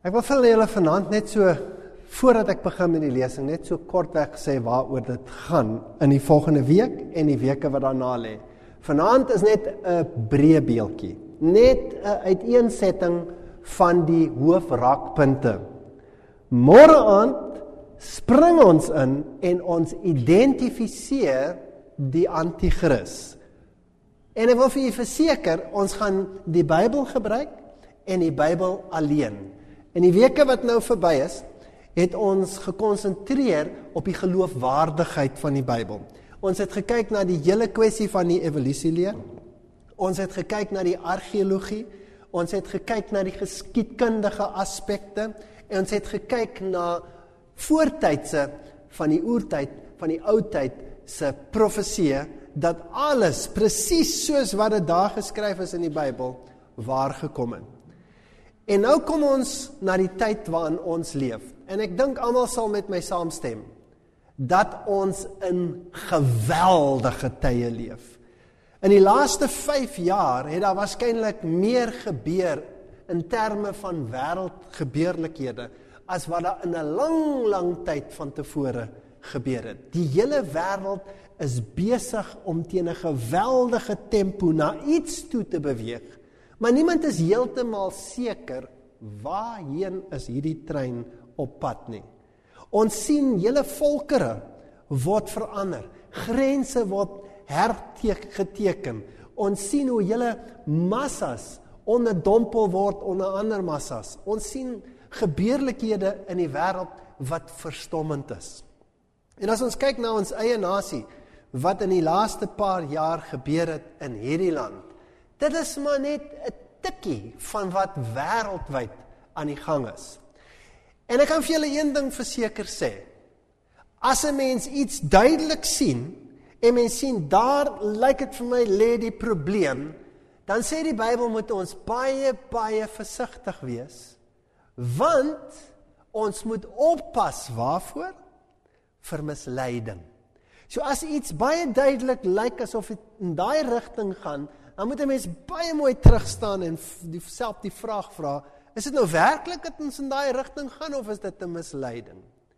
Ek wil vir julle vanaand net so, voordat ek begin met die lesing, net so kortweg sê waaroor dit gaan in die volgende week en die weke wat daarna lê. Vanaand is net 'n breë beeldjie, net 'n uiteensetting van die hoofraakpunte. Môre aand spring ons in en ons identifiseer die anti-kris. En ek wil vir julle verseker, ons gaan die Bybel gebruik en die Bybel alleen. In die weke wat nou verby is, het ons gekonsentreer op die geloofwaardigheid van die Bybel. Ons het gekyk na die hele kwessie van die evolusieleer, ons het gekyk na die argeologie, ons het gekyk na die geskiedkundige aspekte, en ons het gekyk na voortydse van die oertyd, van die oudtyd se profeseë, dat alles, presies soos wat dit daar geskryf is in die Bybel, waar gekom het. En nou kom ons na die tyd waarin ons leef. En ek dink almal sal met my saamstem, dat ons in geweldige tye leef. In die laaste 5 jaar het daar waarskynlik meer gebeur in terme van wêreldgebeurlikhede, as wat daar in 'n lang tyd van tevore gebeur het. Die hele wêreld is besig om teen 'n geweldige tempo na iets toe te beweeg. Maar niemand is heeltemal seker waarheen is hierdie trein op pad nie. Ons sien hele volkere word verander, grense word hergeteken. Ons sien hoe hele massas onderdompel word onder ander massas. Ons sien gebeurlikhede in die wêreld wat verstommend is. En as ons kyk na ons eie nasie, wat in die laaste paar jaar gebeur het in hierdie land, dit is maar net 'n tikkie van wat wêreldwyd aan die gang is. En ek kan vir julle een ding verseker sê, as 'n mens iets duidelik sien, en mens sien, daar lyk dit vir my lê die probleem, dan sê die Bybel moet ons baie versigtig wees, want ons moet oppas waarvoor? Vir misleiding. So as iets baie duidelik lyk asof dit in daai rigting gaan, dan moet 'n mens baie mooi terugstaan en self die vraag vra, is dit nou werklik dat ons in daai rigting gaan, of is dit 'n misleiding?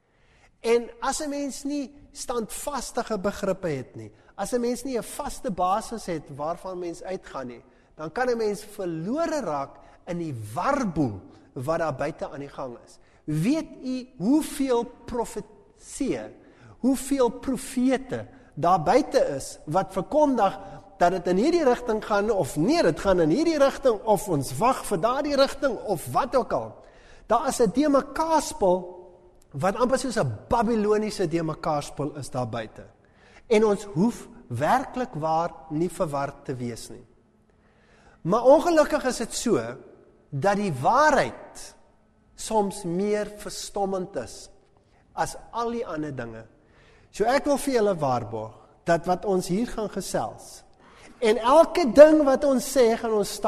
En as 'n mens nie standvastige begrippe het nie, as 'n mens nie 'n vaste basis het waarvan mens uitgaan nie, dan kan 'n mens verlore raak in die warboel wat daar buite aan die gang is. Weet u hoeveel profeseë, hoeveel profete daar buite is, wat verkondig dat dit in hierdie rigting gaan, of nee, dit gaan in hierdie rigting, of ons wag vir daardie rigting, of wat ook al. Daar is 'n demekaarspel, wat amper soos 'n Babyloniese demekaarspel is daar buite. En ons hoef werklik waar nie verward te wees nie. Maar ongelukkig is dit so, dat die waarheid soms meer verstommend is, as al die ander dinge. So ek wil vir julle waarborg, dat wat ons hier gaan gesels, en elke ding wat ons sê, gaan ons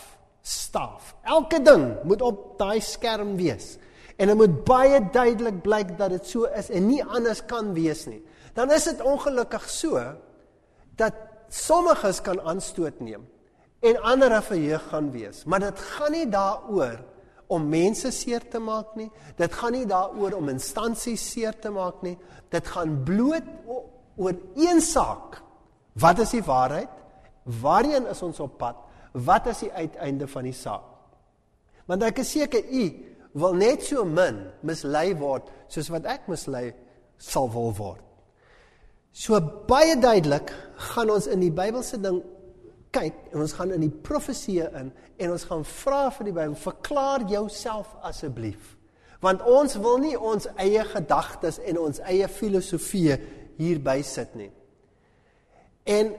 staaf. Elke ding moet op daai skerm wees. En dit moet baie duidelik blyk dat dit so is, en nie anders kan wees nie. Dan is dit ongelukkig so, dat sommiges kan aanstoot neem, en ander verheug gaan wees. Maar dit gaan nie daaroor om mense seer te maak nie, dit gaan nie daaroor om instansies seer te maak nie, dit gaan bloot oor een saak. Wat is die waarheid? Waarheen is ons op pad? Wat is die uiteinde van die saak? Want ek is seker, u wil net so min mislei word, soos wat ek mislei sal wil word. So baie duidelik gaan ons in die Bybelse ding kyk, en ons gaan in die profeseë in, en ons gaan vra vir die Bybel, verklaar jouself asseblief. Want ons wil nie ons eie gedagtes en ons eie filosofie hierby sit nie. En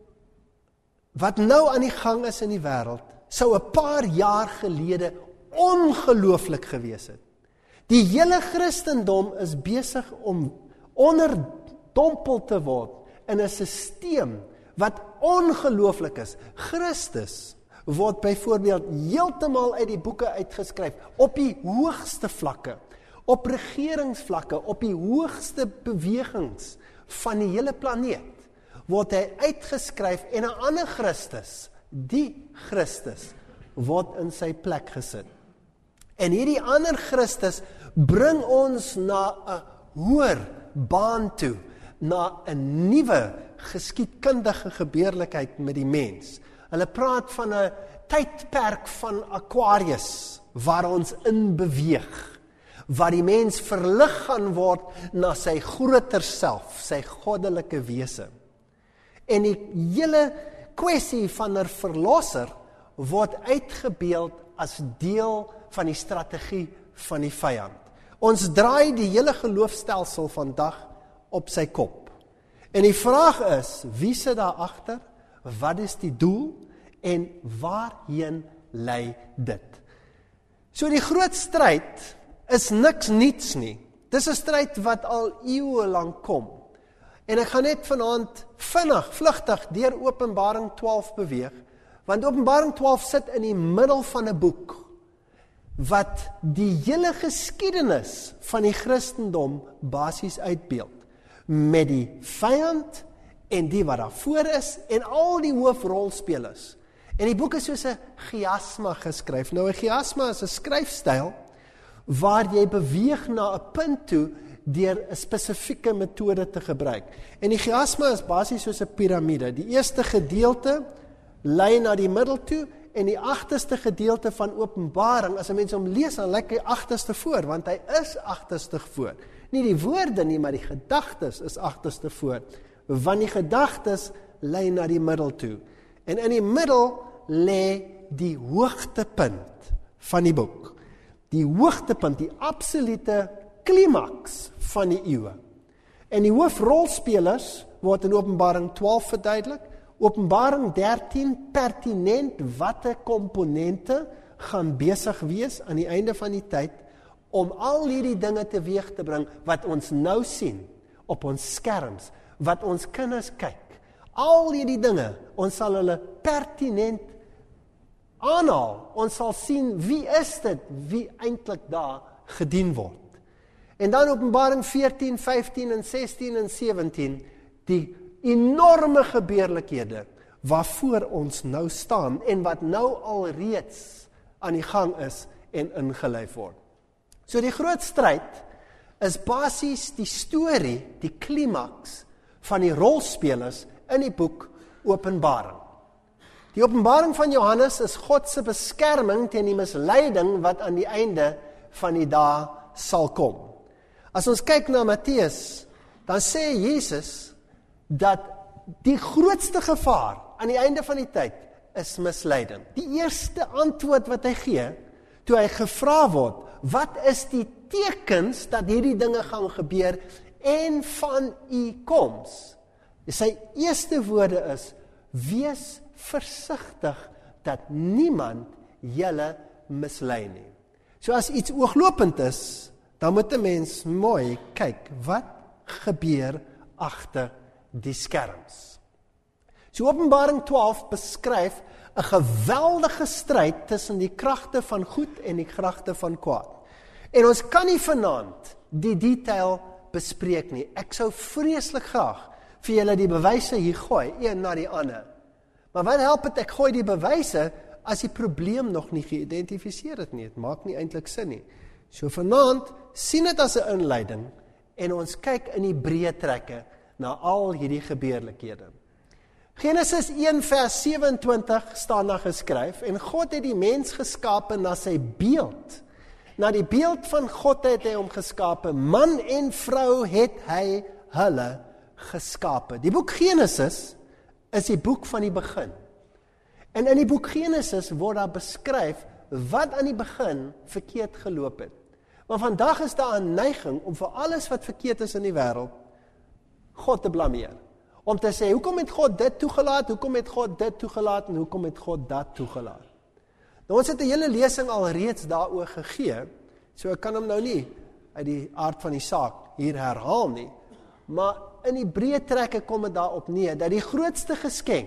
wat nou aan die gang is in die wêreld, sou 'n paar jaar gelede ongelooflik gewees het. Die hele Christendom is besig om onderdompel te word in 'n stelsel wat ongelooflik is. Christus word byvoorbeeld heeltemal uit die boeke uitgeskryf, op die hoogste vlakke, op regeringsvlakke, op die hoogste bewegings van die hele planeet, word hy uitgeskryf, en 'n ander Christus, die Christus, word in sy plek gesit. En hierdie ander Christus bring ons na 'n hoër baan toe, na 'n nuwe geskiedkundige gebeurlikheid met die mens. Hulle praat van 'n tydperk van Aquarius, waar ons in beweeg, waar die mens verlig gaan word na sy groter self, sy goddelike wese. En die hele kwessie van 'n verlosser word uitgebeeld as deel van die strategie van die vyand. Ons draai die hele geloofstelsel vandag op sy kop. En die vraag is, wie sit daar agter? Wat is die doel? En waarheen lei dit? So die groot stryd is niks niets nie. Dis 'n stryd wat al eeue lank kom. En ek gaan net vanaand vlugtig deur Openbaring 12 beweeg, want Openbaring 12 sit in die middel van 'n boek, wat die hele geskiedenis van die Christendom basies uitbeeld, met die vyand en die wat daarvoor is, en al die hoofrolspelers. En die boek is soos 'n chiasma geskryf. Nou 'n chiasma is 'n skryfstyl, waar jy beweeg na 'n punt toe, deur 'n spesifieke metode te gebruik. En die chiasma is basies soos 'n piramide. Die eerste gedeelte lei na die middel toe, en die agterste gedeelte van Openbaring, as 'n mens hom lees, dan lyk hy agterste voor, want hy is agterste voor. Nie die woorde nie, maar die gedagtes is agterste voor, want die gedagtes lei na die middel toe. En in die middel lê die hoogtepunt van die boek. Die hoogtepunt, die absolute klimaks van die eeue. En die hoofrolspelers word in Openbaring 12 verduidelik, Openbaring 13 pertinent watter komponente gaan besig wees aan die einde van die tyd, om al hierdie dinge teweeg te bring, wat ons nou sien, op ons skerms, wat ons kinders kyk. Al hierdie dinge, ons sal hulle pertinent aanhaal, ons sal sien, wie is dit, wie eintlik daar gedien word. En dan Openbaring 14, 15 en 16 en 17, die enorme gebeurlikhede, waarvoor ons nou staan, en wat nou al reeds aan die gang is, en ingelyf word. So die groot stryd, is basies die storie, die klimaks, van die rolspelers, in die boek Openbaring. Die Openbaring van Johannes is God se beskerming teen die misleiding wat aan die einde van die dae sal kom. As ons kyk na Matteus, dan sê Jesus dat die grootste gevaar aan die einde van die tyd is misleiding. Die eerste antwoord wat hy gee, toe hy gevra word, wat is die tekens dat hierdie dinge gaan gebeur en van u koms? Sy eerste woorde is, wees versigtig dat niemand julle mislei nie. So as iets ooglopend is, dan moet 'n mens mooi kyk, wat gebeur agter die skerms. So Openbaring 12 beskryf 'n geweldige stryd tussen die kragte van goed en die kragte van kwaad. En ons kan nie vanaand die detail bespreek nie. Ek sou vreeslik graag vir julle die bewyse hier gooi, een na die ander. Maar wat help het ek gooi die bewyse, as die probleem nog nie geïdentifiseer het nie? Het maak nie eintlik sin nie. So vanaand, sien dit as 'n inleiding, en ons kyk in die breë trekke, na al hierdie gebeurlikhede. Genesis 1 vers 27 staan daar geskryf, en God het die mens geskape na sy beeld. Na die beeld van God het hy hom geskape, man en vrou het hy hulle geskape. Die boek Genesis is die boek van die begin. En in die boek Genesis word daar beskryf wat aan die begin verkeerd geloop het. Maar vandag is daar 'n neiging om vir alles wat verkeerd is in die wêreld God te blameer. Om te sê, hoekom het God dit toegelaat, hoekom het God dit toegelaat, en hoekom het God dat toegelaat? Nou, ons het 'n hele lesing al reeds daaroor gegee, so ek kan hom nou nie uit die aard van die saak hier herhaal nie, maar in die breë trekke kom dit daarop neer, dat die grootste geskenk,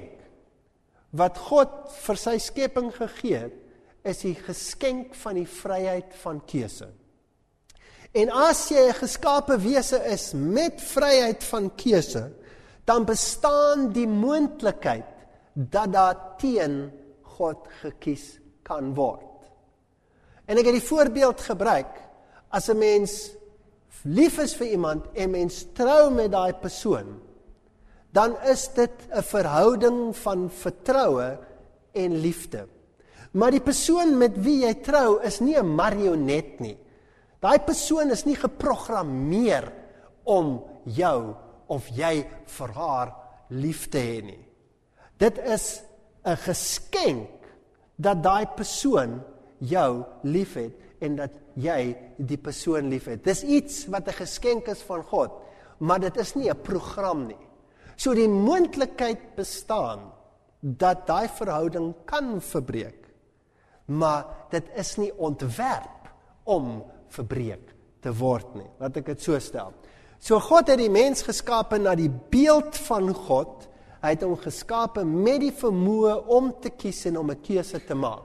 wat God vir sy skepping gegee het, is die geskenk van die vryheid van keuse. En as jy 'n geskape wese is met vryheid van keuse, dan bestaan die moontlikheid dat daar teen God gekies kan word. En ek het die voorbeeld gebruik, as 'n mens lief is vir iemand en mens trou met daai persoon, dan is dit 'n verhouding van vertroue en liefde. Maar die persoon met wie jy trou is nie 'n marionet nie. Daai persoon is nie geprogrammeer om jou of jy vir haar lief te hê nie. Dit is 'n geskenk dat daai persoon jou liefhet en dat jy die persoon liefhet. Dis iets wat 'n geskenk is van God, maar dit is nie 'n program nie. So die moontlikheid bestaan dat daai verhouding kan verbreek, maar dit is nie ontwerp om verbreek te word nie. Laat ek dit so stel. So God het die mens geskape na die beeld van God. Hy het hom geskape met die vermoë om te kies en om 'n keuse te maak.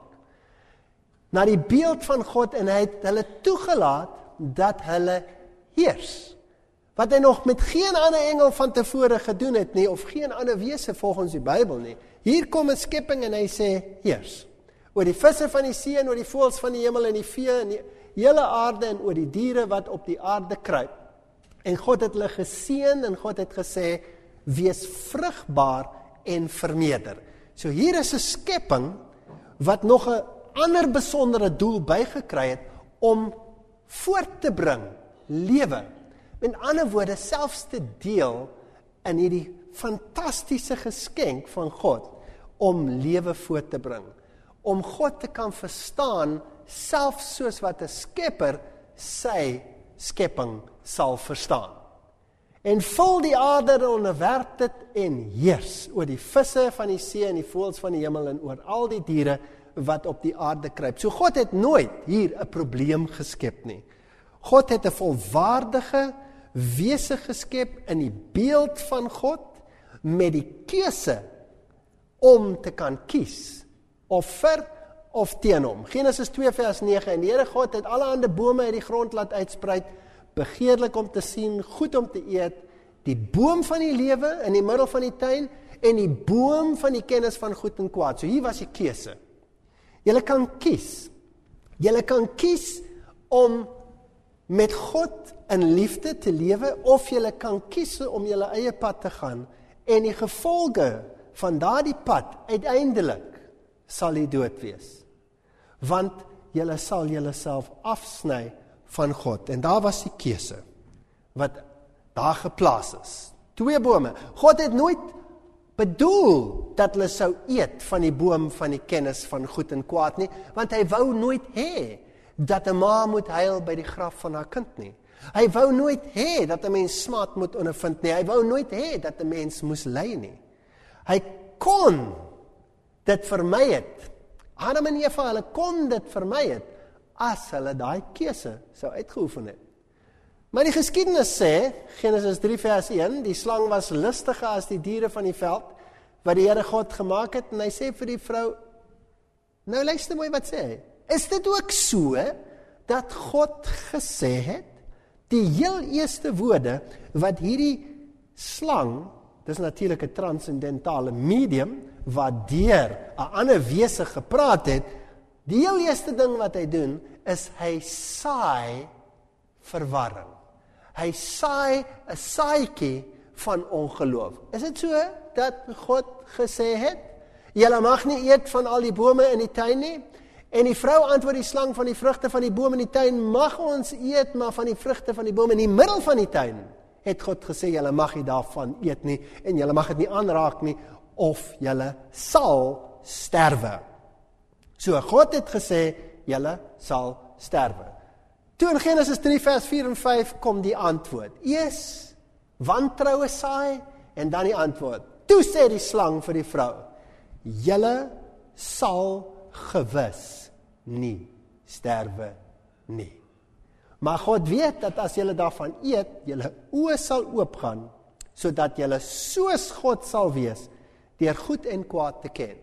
Na die beeld van God, en hy het hulle toegelaat dat hulle heers. Wat hy nog met geen ander engel van tevore gedoen het nie, of geen ander wese volgens die Bybel nie. Hier kom 'n skepping en hy sê, heers. Oor die visse van die see en oor die voëls van die hemel en die vee en die hele aarde en oor die diere wat op die aarde kruip. En God het hulle geseën en God het gesê, wees vrugbaar en vermeerder. So hier is 'n skepping wat nog 'n ander besondere doel bygekry het om voort te bring lewe. Met ander woorde, selfs te deel in hierdie fantastiese geskenk van God om lewe voort te bring. Om God te kan verstaan, selfs soos wat 'n skepper sy skepping sal verstaan. En vul die aarde en onderwerp dit en heers oor die visse van die see en die voëls van die hemel en oor al die diere wat op die aarde kruip. So God het nooit hier 'n probleem geskep nie. God het 'n volwaardige wese geskep in die beeld van God met die keuse om te kan kies of vir of teen hom. Genesis 2 vers 9, en die Here God het allerhande bome uit die grond laat uitspruit, begeerlik om te sien, goed om te eet, die boom van die lewe in die middel van die tuin en die boom van die kennis van goed en kwaad. So hier was die keuse. Julle kan kies. Julle kan kies om met God in liefde te lewe, of julle kan kies om julle eie pad te gaan, en die gevolge van daardie pad uiteindelik sal die dood wees. Want julle sal julleself afsny van God. En daar was die keuse wat daar geplaas is. 2 bome. God het nooit bedoel dat hulle sou eet van die boom van die kennis van goed en kwaad nie, want hy wou nooit hê dat 'n ma moet huil by die graf van haar kind nie. Hy wou nooit hê dat 'n mens smaad moet ondervind nie. Hy wou nooit hê dat 'n mens moes ly nie. Hy kon dit vermy het. Adam en Eva, hulle kon dit vermy het as hulle daai keuse sou uitgeoefen het. Maar die geskiedenis sê, Genesis 3 vers 1, die slang was listiger as die diere van die veld, wat die Here God gemaak het, en hy sê vir die vrou, nou luister mooi wat sê hy, is dit ook so, dat God gesê het, die heel eerste woorde, wat hierdie slang, dis natuurlik 'n transcendentale medium, wat deur 'n ander wese gepraat het, die heel eerste ding wat hy doen, is hy saai verwarring. Hy saai 'n saadjie van ongeloof. Is dit so dat God gesê het, julle mag nie eet van al die bome in die tuin nie? En die vrou antwoord die slang, van die vrugte van die boom in die tuin mag ons eet, maar van die vrugte van die boom in die middel van die tuin het God gesê, julle mag nie daarvan eet nie, en julle mag dit nie aanraak nie, of julle sal sterwe. So God het gesê, julle sal sterwe. Toe in Genesis 3 vers 4 en 5 kom die antwoord. Eers wantroue saai, en dan die antwoord. Toe sê die slang vir die vrou, julle sal gewis nie sterwe nie. Maar God weet dat as julle daarvan eet, julle oë sal oopgaan, sodat julle soos God sal wees, deur goed en kwaad te ken.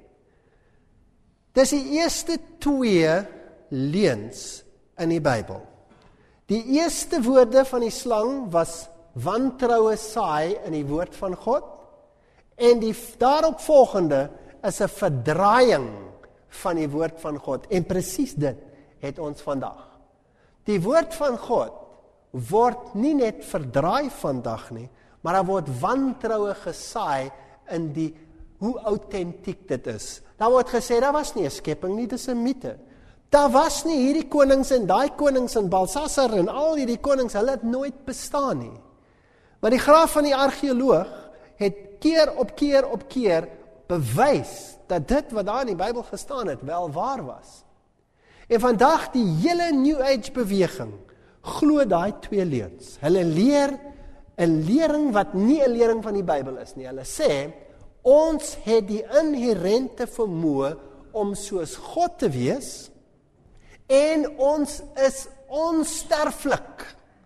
Dis die eerste 2 leuns in die Bybel. Die eerste woorde van die slang was wantroue saai in die woord van God, en die daaropvolgende is 'n verdraaiing van die woord van God, en presies dit het ons vandag. Die woord van God word nie net verdraai vandag nie, maar daar word wantroue gesaai in die hoe autentiek dit is. Daar word gesê, daar was nie 'n skepping nie, dis 'n mite. Daar was nie hierdie konings en daai konings en Belsasar en al hierdie konings, hulle het nooit bestaan nie. Maar die graaf van die argeoloog het keer op keer bewys dat dit wat daar in die Bybel gestaan het, wel waar was. En vandag die hele New Age beweging glo daai twee leuns. Hulle leer 'n lering wat nie 'n lering van die Bybel is nie. Hulle sê, ons het die inherente vermoë om soos God te wees, en ons is onsterflik.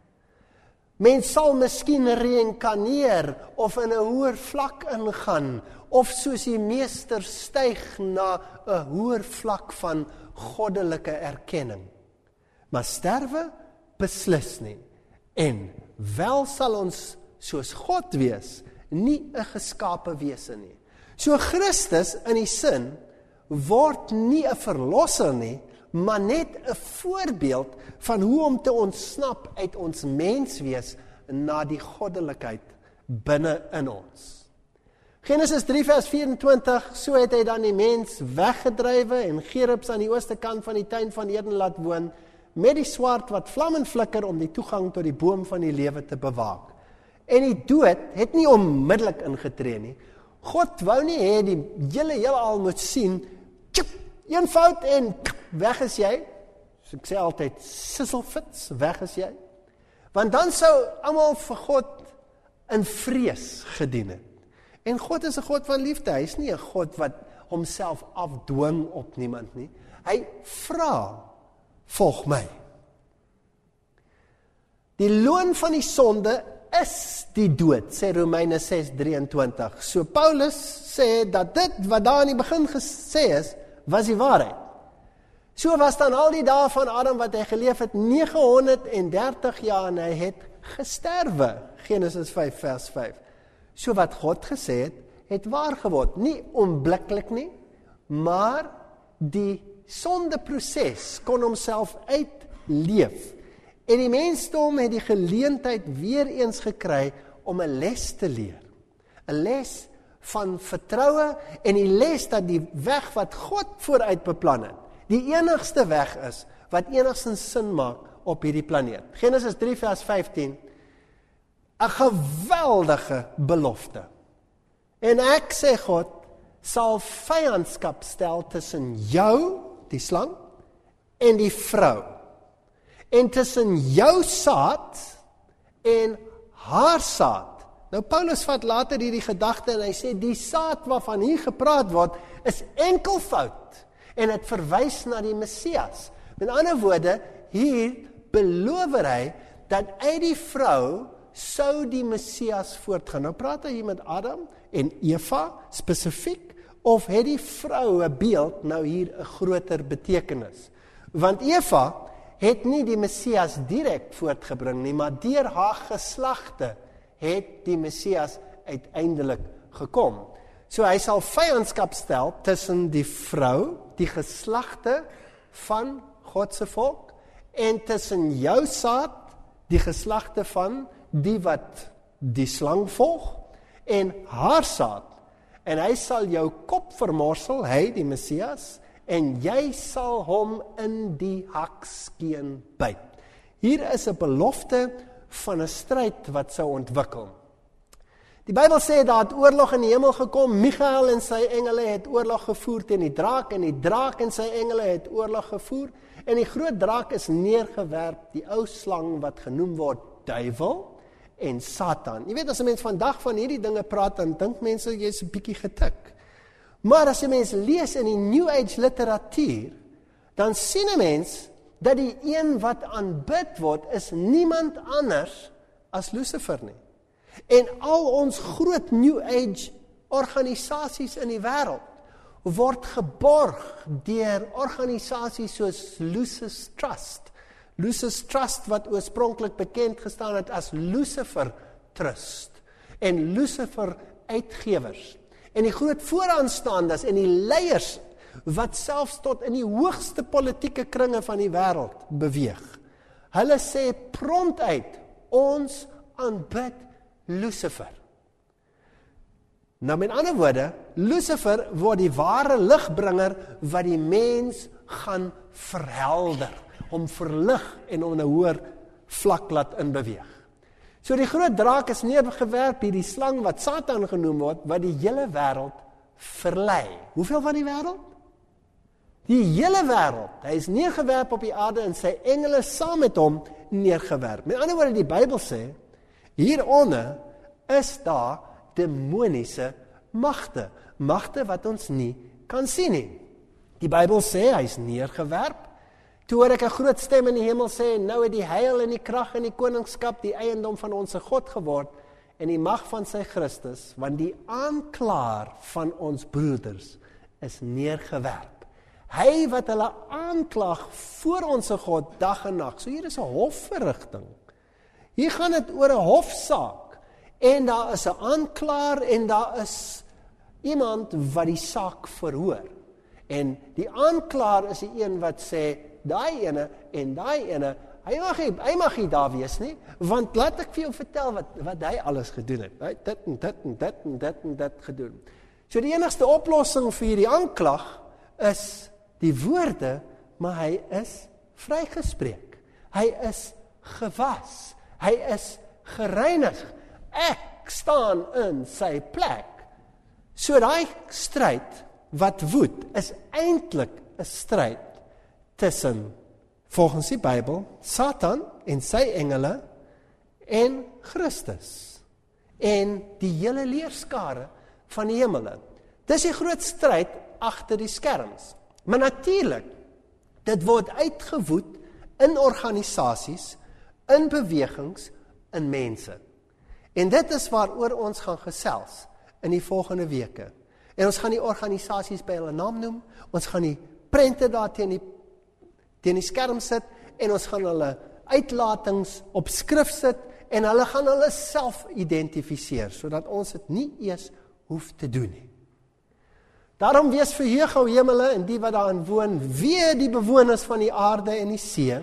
Mens sal miskien reïnkarneer, of in 'n hoër vlak ingaan, of soos die meester styg na 'n hoër vlak van goddelike erkenning. Maar sterwe beslis nie. En wel sal ons soos God wees, nie 'n geskape wese nie. So Christus in die sin word nie 'n verlosser nie, maar net 'n voorbeeld van hoe om te ontsnap uit ons menswees na die goddelikheid binne in ons. Genesis 3 vers 24, so het hy dan die mens weggedrywe en Gerubs aan die ooste kant van die tuin van Eden laat woon, met die swaard wat vlam en flikker om die toegang tot die boom van die lewe te bewaak. En die dood het nie onmiddellik ingetree nie. God wou nie hê die hele heelal moet sien, tjip, een fout en weg is jy. So ek sê altyd, sisselfits, weg is jy. Want dan sou almal vir God in vrees gedien het. En God is 'n God van liefde, hy is nie 'n God wat homself afdwing op niemand nie. Hy vra, volg my. Die loon van die sonde is die dood, sê Romeine 6:23. So Paulus sê dat dit wat daar in die begin gesê is, was die waarheid. So was dan al die dae van Adam wat hy geleef het, 930 jaar en hy het gesterwe. Genesis 5 vers 5. So wat God gesê het waar geword. Nie onmiddellik nie, maar die sondeproses kon homself uitleef. En die mensdom het die geleentheid weer eens gekry om 'n les te leer. 'n Les van vertroue en die les dat die weg wat God vooruit beplan het, die enigste weg is wat enigstens sin maak op hierdie planeet. Genesis 3 vers 15, 'n geweldige belofte. En ek, sê God, sal vyandskap stel tussen jou, die slang, en die vrou. En tussen jou saad en haar saad. Nou Paulus vat later hierdie gedagte en hy sê die saad waarvan hier gepraat word is enkelvoud en dit verwys na die Messias. Met ander woorde, hier beloof hy dat uit die vrou sou die Messias voortgaan. Nou praat hy hier met Adam en Eva spesifiek, of het die vrou 'n beeld nou hier 'n groter betekenis? Want Eva het nie die Messias direk voortgebring nie, maar deur haar geslagte het die Messias uiteindelik gekom. So hy sal vyandskap stel tussen die vrou, die geslagte van God se volk, en tussen jou saad, die geslagte van die wat die slang volg, en haar saad. En hy sal jou kop vermorsel, hy die Messias, en jy sal hom in die hakskeen byt. Hier is 'n belofte van 'n stryd wat sou ontwikkel. Die Bybel sê daar het oorlog in die hemel gekom, Michael en sy engele het oorlog gevoer teen die draak, en die draak en sy engele het oorlog gevoer, en die groot draak is neergewerp, die ou slang wat genoem word duiwel en Satan. Jy weet, as 'n mens vandag van hierdie dinge praat, dan dink mense jy's 'n bietjie getik. Maar as 'n mens lees in die New Age literatuur, dan sien 'n mens dat die een wat aanbid word is niemand anders as Lucifer nie. En al ons groot New Age organisasies in die wêreld word geborg deur organisasies soos Lucis Trust. Lucis Trust wat oorspronklik bekend gestaan het as Lucifer Trust en Lucifer Uitgewers. En die groot vooraanstaandes en die leiers wat selfs tot in die hoogste politieke kringe van die wêreld beweeg. Hulle sê prontuit, ons aanbid Lucifer. Nou met ander woorde, Lucifer word die ware ligbringer wat die mens gaan verhelder, om verlig en om 'n hoër vlak laat inbeweeg. So die groot draak is neergewerp, hierdie slang wat Satan genoem word, wat die hele wêreld verlei. Hoeveel van die wêreld? Die hele wêreld. Hy is neergewerp op die aarde en sy engele saam met hom neergewerp. Met ander woorde, die Bybel sê, hieronder is daar demoniese magte. Magte wat ons nie kan sien nie. Die Bybel sê, hy is neergewerp. Toe hoor ek 'n groot stem in die hemel sê, nou het die heil en die krag en die koningskap die eiendom van ons God geword en die mag van sy Christus, want die aanklaer van ons broeders is neergewerp. Hy wat hulle aanklag voor ons God dag en nag. So hier is 'n hofverrigting. Hier gaan dit oor 'n hofsaak en daar is 'n aanklaer en daar is iemand wat die saak verhoor. En die aanklaer is die een wat sê, daai ene en daai ene, hy mag nie daar wees nie, want laat ek vir jou vertel wat hy alles gedoen het. Hy het dit en dit en dit en dit en dit gedoen. So die enigste oplossing vir die aanklag is die woorde, maar hy is vrygespreek. Hy is gewas. Hy is gereinig. Ek staan in sy plek. So daai stryd wat woed, is eintlik 'n stryd tussen, volgens die Bybel, Satan en sy engele en Christus en die hele leerskare van die hemele. Dis die groot stryd agter die skerms. Maar natuurlik, dit word uitgewoed in organisasies, in bewegings, in mense. En dit is waaroor ons gaan gesels in die volgende weke. En ons gaan die organisasies by hulle naam noem, ons gaan die prente daar teen die skerm sit, en ons gaan hulle uitlatings op skrif sit, en hulle gaan hulle self identifiseer, sodat ons dit nie eers hoef te doen nie. Daarom wees verheug, o hemele, en die wat daarin woon, wee die bewoners van die aarde en die see,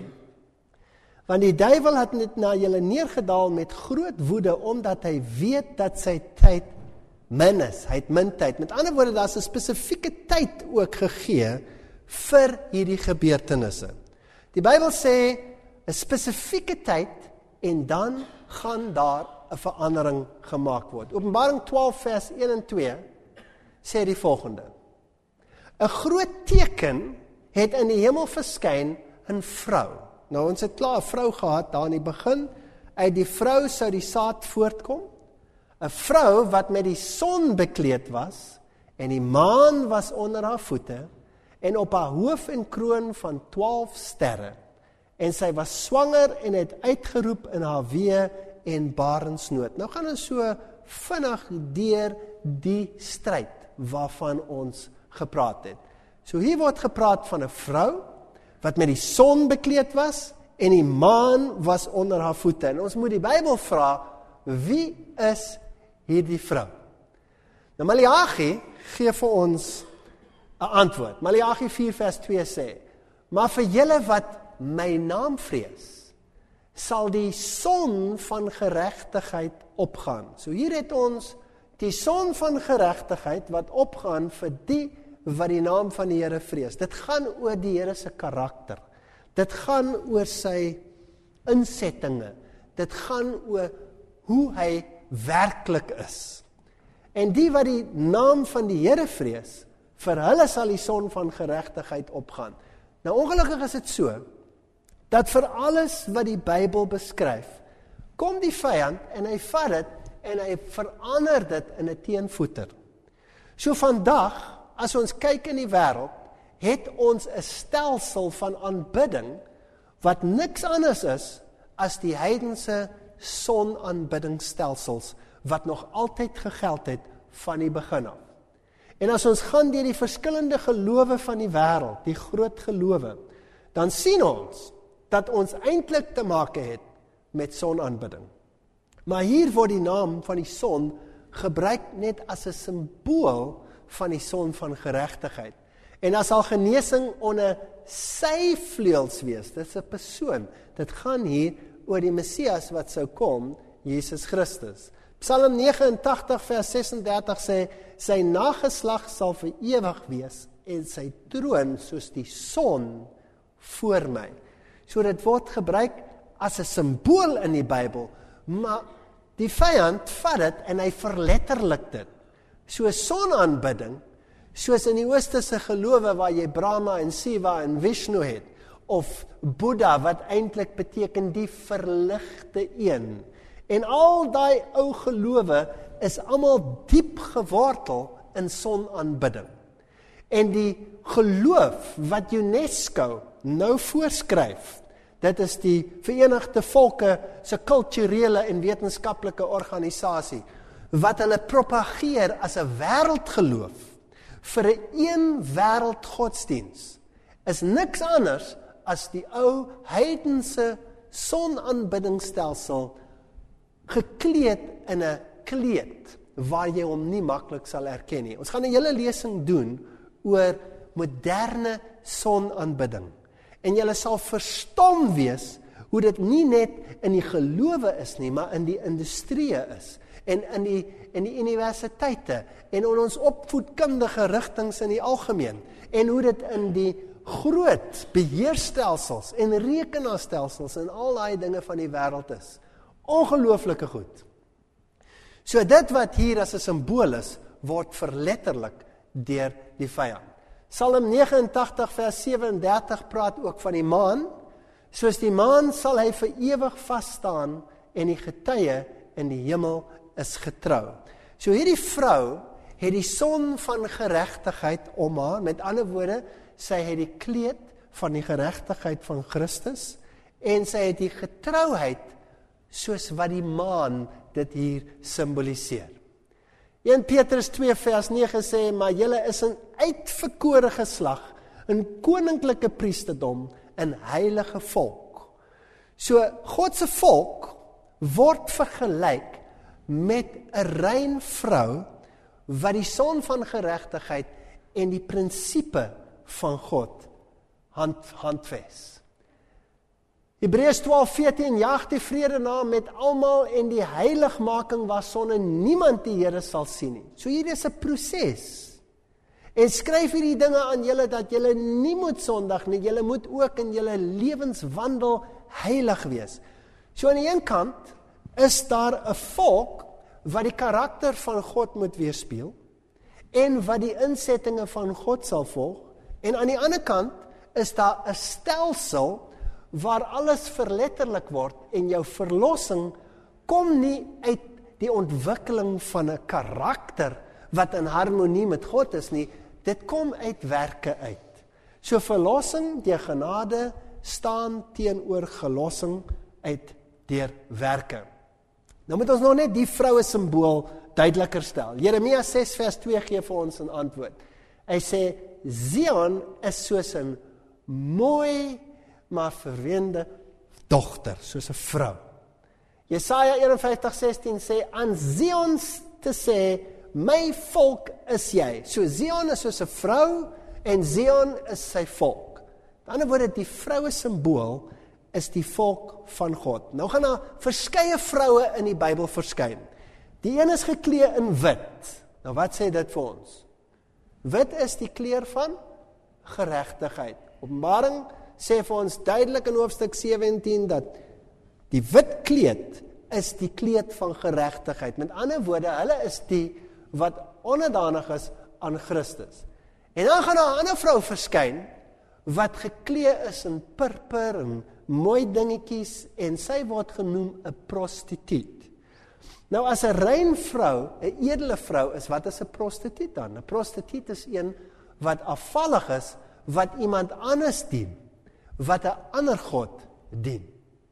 want die duiwel het net na julle neergedaal met groot woede, omdat hy weet dat sy tyd min is, hy het min tyd. Met ander woorde, daar is 'n spesifieke tyd ook gegee vir hierdie gebeurtenisse. Die Bybel sê 'n spesifieke tyd en dan gaan daar 'n verandering gemaak word. Openbaring 12 vers 1 en 2 sê die volgende: 'n groot teken het in die hemel verskyn, 'n vrou. Nou ons het klaar 'n vrou gehad daar in die begin. Uit die vrou sou die saad voortkom. 'n vrou wat met die son bekleed was en die maan was onder haar voete en op haar hoof en kroon van 12 sterre. En sy was swanger en het uitgeroep in haar wee en barensnood. Nou gaan ons so vinnig deur die stryd waarvan ons gepraat het. So hier word gepraat van 'n vrou wat met die son bekleed was en die maan was onder haar voete. En ons moet die Bybel vra, wie is hierdie vrou? Nou Maleagi gee vir ons 'n antwoord. Maleagi 4 vers 2 sê, maar vir julle wat my naam vrees, sal die son van geregtigheid opgaan. So hier het ons die son van geregtigheid wat opgaan vir die wat die naam van die Here vrees. Dit gaan oor die Here se karakter. Dit gaan oor sy insettinge. Dit gaan oor hoe hy werklik is. En die wat die naam van die Here vrees, vir hulle sal die son van geregtigheid opgaan. Nou ongelukkig is dit so, dat vir alles wat die Bybel beskryf, kom die vyand en hy vat dit en hy verander dit in 'n teenvoeter. So vandag, as ons kyk in die wêreld, het ons 'n stelsel van aanbidding wat niks anders is as die heidense sonaanbiddingsstelsels wat nog altyd gegeld het van die begin af. En as ons gaan deur die verskillende gelowe van die wêreld, die groot gelowe, dan sien ons dat ons eintlik te maak het met sonaanbidding. Maar hier word die naam van die son gebruik net as 'n simbool van die son van geregtigheid. En daar sal genesing onder sy vleuels wees. Dit is 'n persoon. Dit gaan hier oor die Messias wat sou kom, Jesus Christus. Psalm 89 vers 36 sê, sy nageslag sal vir ewig wees en sy troon soos die son voor my. So dit word gebruik as 'n simbool in die Bybel, maar die vyand vat dit en hy verletterlik dit. So sonaanbidding, soos in die Oosterse gelowe waar jy Brahma en Shiva en Vishnu het, of Boeddha wat eintlik beteken die verligte een. En al daai ou gelowe is almal diep gewortel in sonaanbidding. En die geloof wat UNESCO nou voorskryf, dit is die Verenigde Volke se kulturele en wetenskaplike organisasie, wat hulle propageer as 'n wêreldgeloof vir 'n een wêreld godsdiens, is niks anders as die ou heidense sonaanbiddingsstelsel gekleed in 'n kleed waar jy hom nie maklik sal herken nie. Ons gaan 'n hele lesing doen oor moderne sonaanbidding. En julle sal verstom wees hoe dit nie net in die gelowe is nie, maar in die industrie is en in die universiteite en in ons opvoedkundige rigtings in die algemeen en hoe dit in die groot beheerstelsels en rekenaarstelsels en al daai dinge van die wêreld is. Ongelooflike goed. So dit wat hier as 'n simbool is, word verletterlik deur die vyand. Psalm 89 vers 37 praat ook van die maan. Soos die maan sal hy vir ewig vas staan en die getuie in die hemel is getrou. So hierdie vrou het die son van geregtigheid om haar, met ander woorde, sy het die kleed van die geregtigheid van Christus en sy het die getrouheid soos wat die maan dit hier simboliseer. 1 Petrus 2 vers 9 sê, maar julle is 'n uitverkore geslag, 'n koninklike priesterdom, 'n heilige volk. So God se volk word vergelyk met 'n rein vrou wat die son van geregtigheid en die prinsipe van God handves. Hebreërs 12:14 jaag die vrede na met almal en die heiligmaking waarsonde niemand die Here sal sien nie. So hier is 'n proses. En skryf hierdie dinge aan julle dat julle nie moet sondig nie, julle moet ook in julle lewenswandel heilig wees. So aan die een kant is daar 'n volk wat die karakter van God moet weerspieël en wat die insettinge van God sal volg, en aan die ander kant is daar 'n stelsel waar alles verletterlik word en jou verlossing kom nie uit die ontwikkeling van 'n karakter wat in harmonie met God is nie, dit kom uit werke uit. So verlossing deur genade staan teenoor gelossing uit deur werke. Nou moet ons nog net die vroue simbool duideliker stel. Jeremia 6 vers 2 gee vir ons 'n antwoord. Hy sê, Zion is soos 'n mooi maar verweende dogter, soos 'n vrou. Jesaja 51:16 sê, aan Zion te sê, my volk is jy. So Zion is soos 'n vrou en Zion is sy volk. Aan die ander woorde, die vroue simbool is die volk van God. Nou gaan daar verskeie vroue in die Bybel verskyn. Die een is geklee in wit. Nou wat sê dit vir ons? Wit is die kleur van geregtigheid. Openbaring sê vir ons duidelik in hoofstuk 17 dat die wit kleed is die kleed van geregtigheid. Met ander woorde, hulle is die wat onderdanig is aan Christus. En dan gaan daar 'n ander vrou verskyn wat geklee is in purper en mooi dingetjies en sy word genoem 'n prostituut. Nou as 'n rein vrou, 'n edele vrou is, wat is 'n prostituut dan? 'n Prostituut is een wat afvallig is, wat iemand anders dien, wat 'n ander God dien.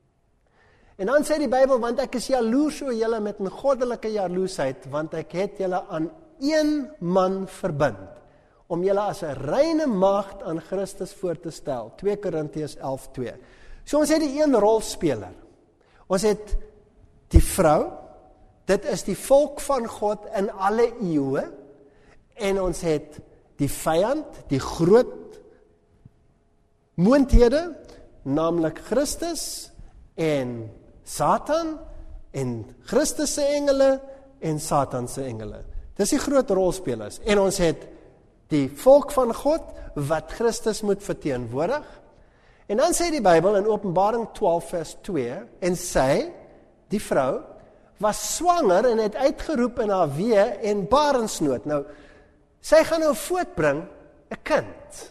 En dan sê die Bybel, want ek is jaloers oor julle met 'n goddelike jaloesheid, want ek het julle aan een man verbind, om julle as 'n reine maagd aan Christus voor te stel. 2 Korintiërs 11:2. So ons het die een rolspeler. Ons het die vrou, dit is die volk van God in alle eeue, en ons het die vyand, die groot moondhede, naamlik Christus en Satan en Christus se engele en Satan se engele. Dis die groot rolspelers. En ons het die volk van God wat Christus moet verteenwoordig. En dan sê die Bybel in Openbaring 12 vers 2, en sy, die vrou, was swanger en het uitgeroep in haar wee en barensnood. Nou, sy gaan nou voortbring 'n kind.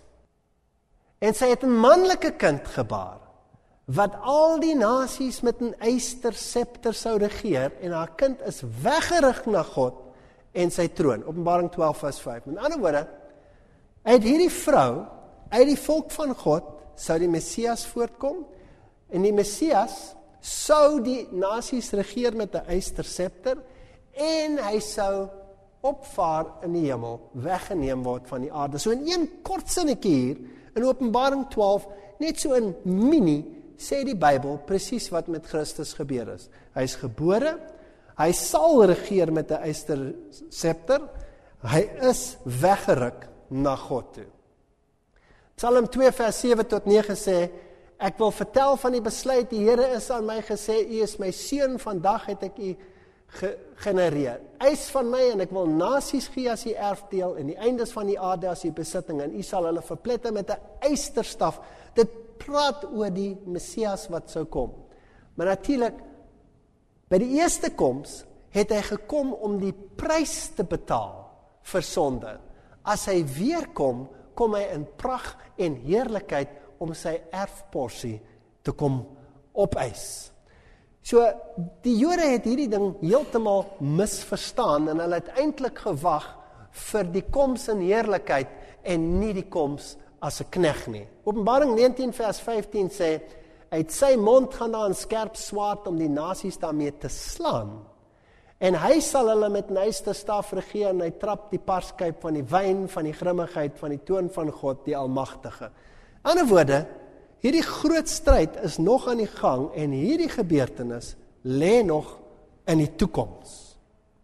En sy het 'n manlike kind gebaar, wat al die nasies met 'n eysterscepter sou regeer, en haar kind is weggerig na God en sy troon. Openbaring 12 vers 5. Met ander woorde, uit hierdie vrou, uit die volk van God, sou die Messias voortkom, en die Messias sou die nasies regeer met 'n eysterscepter, en hy sou opvaar in die hemel, weggeneem word van die aarde. So in een kort sinnetjie hier, in Openbaring 12, net so in mini, sê die Bybel presies wat met Christus gebeur is. Hy is gebore, hy sal regeer met 'n eysterscepter, hy is weggeruk na God toe. Psalm 2 vers 7 tot 9 sê, ek wil vertel van die besluit, die Here is aan my gesê, u is my seun, vandag het ek u genereer. Eis van my en ek wil nasies gee as u erfdeel en die eindes van die aarde as u besitting en u sal hulle verpletter met 'n eysterstaf. Dit praat oor die Messias wat sou kom. Maar natuurlik, by die eerste koms het hy gekom om die prys te betaal vir sonde. As hy weer kom, kom hy in pragt en heerlikheid om sy erfporsie te kom opeis. So, die Jode het hierdie ding heeltemal misverstaan en hulle het eintlik gewag vir die koms in heerlikheid en nie die koms as 'n knegt nie. Openbaring 19 vers 15 sê, uit sy mond gaan daar 'n skerp swaard om die nasies daarmee te slaan. En hy sal hulle met 'n eysterstaf regeer en hy trap die parskyp van die wyn, van die grimmigheid, van die toorn van God, die Almagtige. In ander woorde, hierdie groot stryd is nog aan die gang en hierdie gebeurtenis lê nog in die toekoms.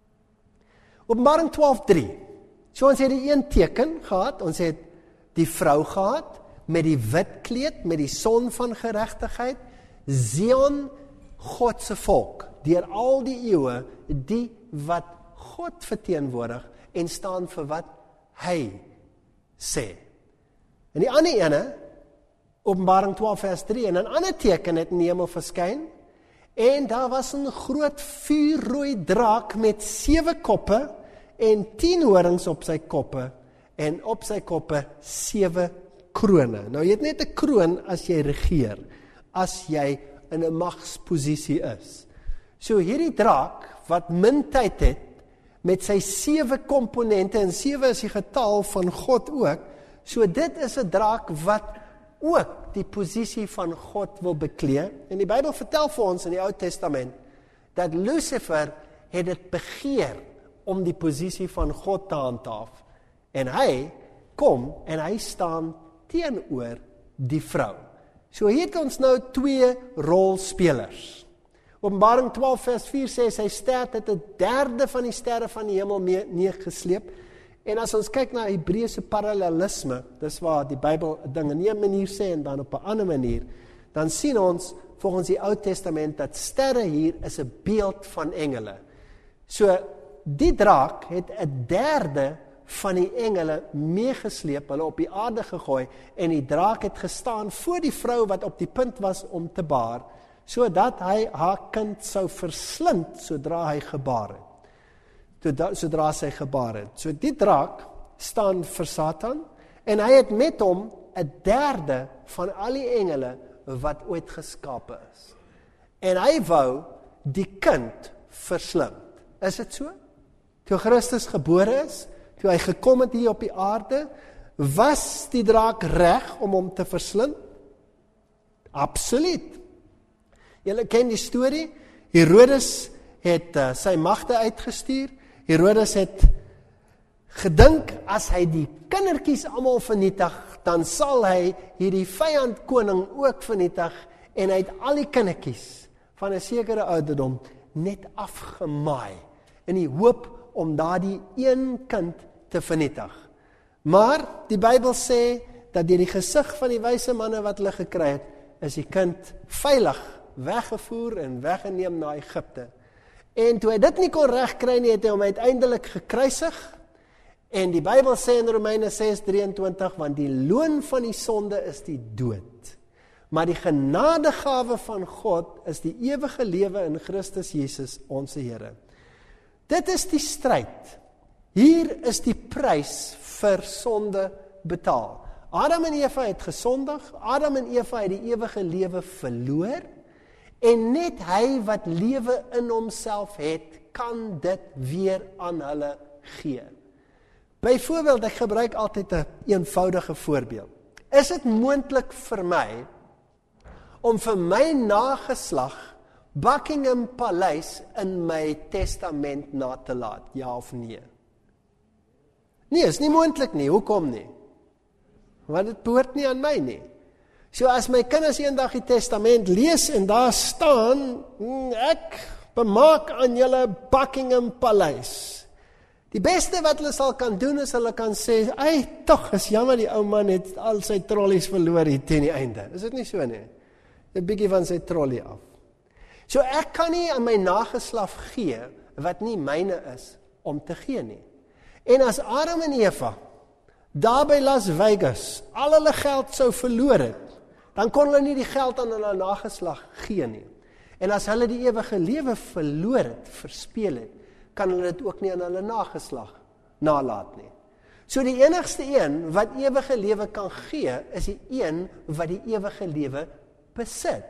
Openbaring 12:3. So ons het die een teken gehad, ons het die vrou gehad met die wit kleed, met die son van geregtigheid, Zion, God se volk, deur al die eeue, die wat God verteenwoordig en staan vir wat hy sê. En die ander ene, Openbaring 12 vers 3, en 'n ander teken het in die hemel verskyn, en daar was 'n groot vuurrooi draak met 7 koppe en 10 horings op sy koppe, en op sy koppe 7 krone. Nou jy het net 'n kroon as jy regeer, as jy in 'n magsposisie is. So hierdie draak, wat min tyd het, met sy 7 komponente, en 7 is die getal van God ook, so dit is 'n draak wat ook die posisie van God wil beklee. En die Bybel vertel vir ons in die Ou Testament, dat Lucifer het dit begeer om die posisie van God te handhaaf. En hy kom en hy staan teenoor die vrou. So hier het ons nou 2 rolspelers. Openbaring 12 vers 4 sê, sy ster het 1/3 van die sterre van die hemel neergesleep. En as ons kyk na Hebreëse parallelisme, dis waar die Bybel dinge in 'n manier sê en dan op 'n ander manier, dan sien ons volgens die Ou Testament dat sterre hier is 'n beeld van engele. So die draak het 1/3 van die engele meegesleep, hulle op die aarde gegooi, en die draak het gestaan voor die vrou wat op die punt was om te baar, sodat hy haar kind sou verslind sodra hy gebaar het. Sodra sy gebaar het. So die draak staan vir Satan, en hy het met hom 1/3 van al die engele wat ooit geskape is. En hy wou die kind verslind. Is dit so? Toe Christus gebore is, toe hy gekom het hier op die aarde, was die draak reg om hom te verslind? Absoluut. Julle ken die storie, Herodes het sy magte uitgestuur, Herodes het gedink, as hy die kindertjies almal vernietig, dan sal hy hierdie vyand koning ook vernietig, en hy het al die kindertjies van 'n sekere ouderdom net afgemaai, in die hoop om daardie een kind te vernietig. Maar die Bybel sê dat deur die gesig van die wyse manne wat hulle gekry het, is die kind veilig weggevoer en weggeneem na Egipte. En toe hy dit nie kon regkry nie, het hy hom uiteindelik gekruisig. En die Bybel sê in Romeine 6:23, want die loon van die sonde is die dood. Maar die genadegawe van God is die ewige lewe in Christus Jesus, ons Here. Dit is die stryd. Hier is die prys vir sonde betaal. Adam en Eva het gesondig, Adam en Eva het die ewige lewe verloor, en net hy wat lewe in homself het, kan dit weer aan hulle gee. Byvoorbeeld, ek gebruik altyd 'n eenvoudige voorbeeld. Is dit moontlik vir my om vir my nageslag Buckingham Paleis in my testament na te laat, ja of nee? Nee, is nie moontlik nie, hoekom nie? Want dit behoort nie aan my nie. So as my kinders eendag die testament lees en daar staan, ek bemaak aan julle Buckingham Paleis. Die beste wat hulle sal kan doen is hulle kan sê, tog is jammer die ou man het al sy trollies verloor hier teen die einde. Is dit nie so nie? 'n bietjie van sy trollie af. So ek kan nie aan my nageslag gee wat nie myne is om te gee nie. En as Adam en Eva daar by Las Vegas al hulle geld sou verloor het, dan kon hulle nie die geld aan hulle nageslag gee nie. En as hulle die ewige lewe verloor het, verspeel het, kan hulle dit ook nie aan hulle nageslag nalaat nie. So die enigste een wat ewige lewe kan gee, is die een wat die ewige lewe besit.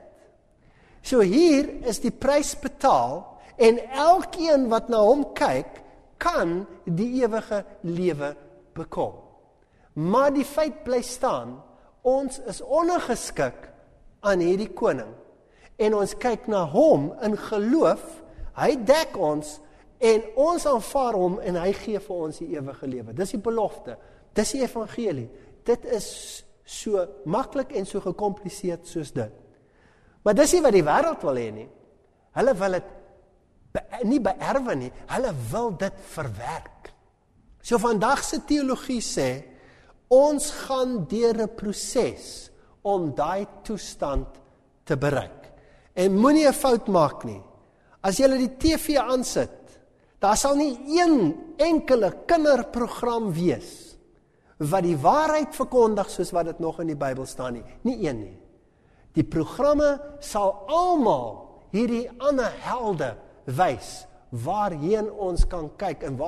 So hier is die prys betaal, en elkeen wat na hom kyk, kan die ewige lewe bekom. Maar die feit bly staan, ons is ondergeskik aan hierdie koning. En ons kyk na hom in geloof, hy dek ons, en ons aanvaar hom, en hy gee vir ons die ewige lewe. Dis die belofte, dis die evangelie. Dit is so maklik en so gekompliseerd soos dit. Maar dis nie wat die wêreld wil hê nie. Hulle wil dit nie beerwe nie, hulle wil dit verwerk. So vandag se teologie sê, ons gaan deur 'n proses om daai toestand te bereik. En moenie 'n fout maak nie. As jy die TV aansit, daar sal nie een enkele kinderprogram wees wat die waarheid verkondig soos wat dit nog in die Bybel staan nie. Nie een nie. Die programme sal almal hierdie ander helde wys waarheen ons kan kyk en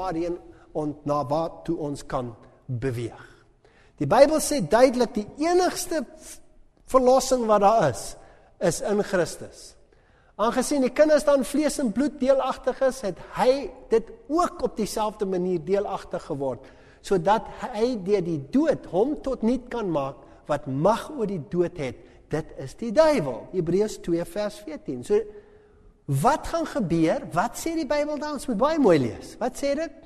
na waartoe ons kan beweeg. Die Bybel sê duidelik die enigste verlossing wat daar is in Christus. Aangesien die kinders dan vlees en bloed deelagtig is, het hy dit ook op dieselfde manier deelagtig geword, sodat hy deur die dood hom tot niet kan maak wat mag oor die dood het. Dit is die duiwel. Hebreërs 2 vers 14. So, wat gaan gebeur? Wat sê die Bybel dan? Ons moet baie mooi lees. Wat sê dit?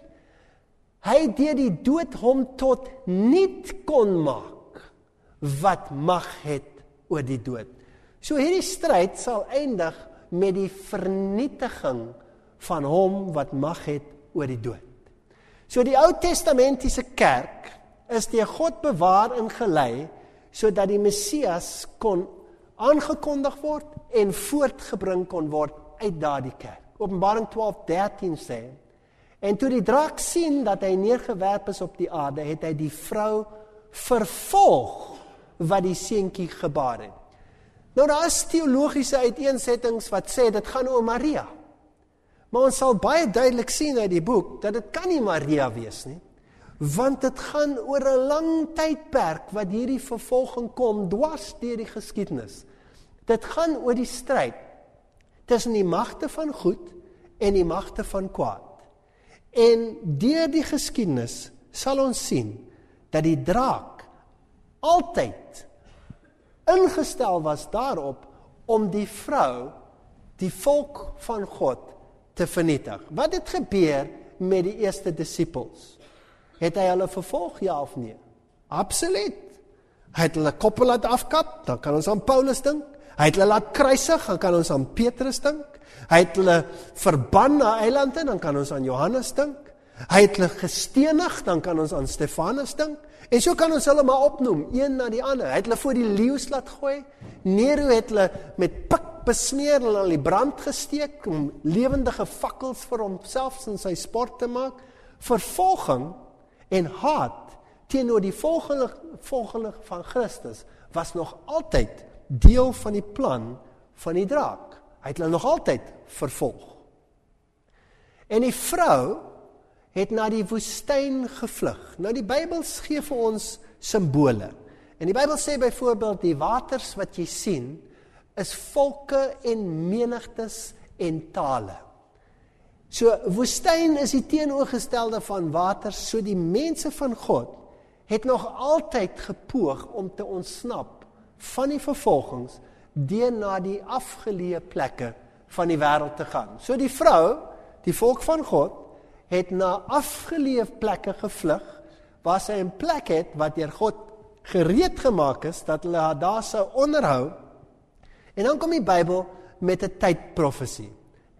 Hy deur die dood hom tot niet kon maak wat mag het oor die dood. So hierdie stryd sal eindig met die vernietiging van hom wat mag het oor die dood. So die Ou Testamentiese kerk is deur God bewaar en gelei, sodat die Messias kon aangekondig word en voortgebring kon word uit daardie kerk. Openbaring 12:13 sê, en toe die draak sien dat hy neergewerp is op die aarde, het hy die vrou vervolg wat die seentjie gebaar het. Nou daar is teologiese uiteensettings wat sê dit gaan oor Maria. Maar ons sal baie duidelik sien uit die boek dat dit kan nie Maria wees nie, want dit gaan oor 'n lang tydperk wat hierdie vervolging kom dwars deur die geskiedenis. Dit gaan oor die stryd tussen die magte van goed en die magte van kwaad. En deur die geskiedenis sal ons sien dat die draak altyd ingestel was daarop om die vrou, die volk van God, te vernietig. Wat het gebeur met die eerste disippels? Het hy hulle vervolg, ja of nee? Absoluut. Hy het hulle koppe laat afkap, dan kan ons aan Paulus dink. Hy het hulle laat kruisig, dan kan ons aan Petrus dink. Hy het hulle verban na eilande, dan kan ons aan Johannes dink. Hy het hulle gestenig, dan kan ons aan Stefanus dink, en so kan ons hulle maar opnoem, een na die ander. Hy het hulle voor die leeu's laat gooi, Nero het hulle met pik besmeer, hulle aan die brand gesteek, om lewendige fakkels vir homself en sy sport te maak. Vervolging en haat teenoor die volgelinge van Christus was nog altyd deel van die plan van die draak. Hy het hulle nog altyd vervolg. En die vrou het na die woestyn gevlug. Nou die Bybel gee vir ons simbole. En die Bybel sê byvoorbeeld, die waters wat jy sien, is volke en menigtes en tale. So woestyn is die teenoorgestelde van waters, so die mense van God het nog altyd gepoog om te ontsnap van die vervolgings deur na die afgeleë plekke van die wêreld te gaan. So die vrou, die volk van God, het na afgeleë plekke gevlug, waar sy 'n plek het wat deur God gereed gemaak is, dat hulle haar daar sou onderhou. En dan kom die Bybel met 'n tydprofesie.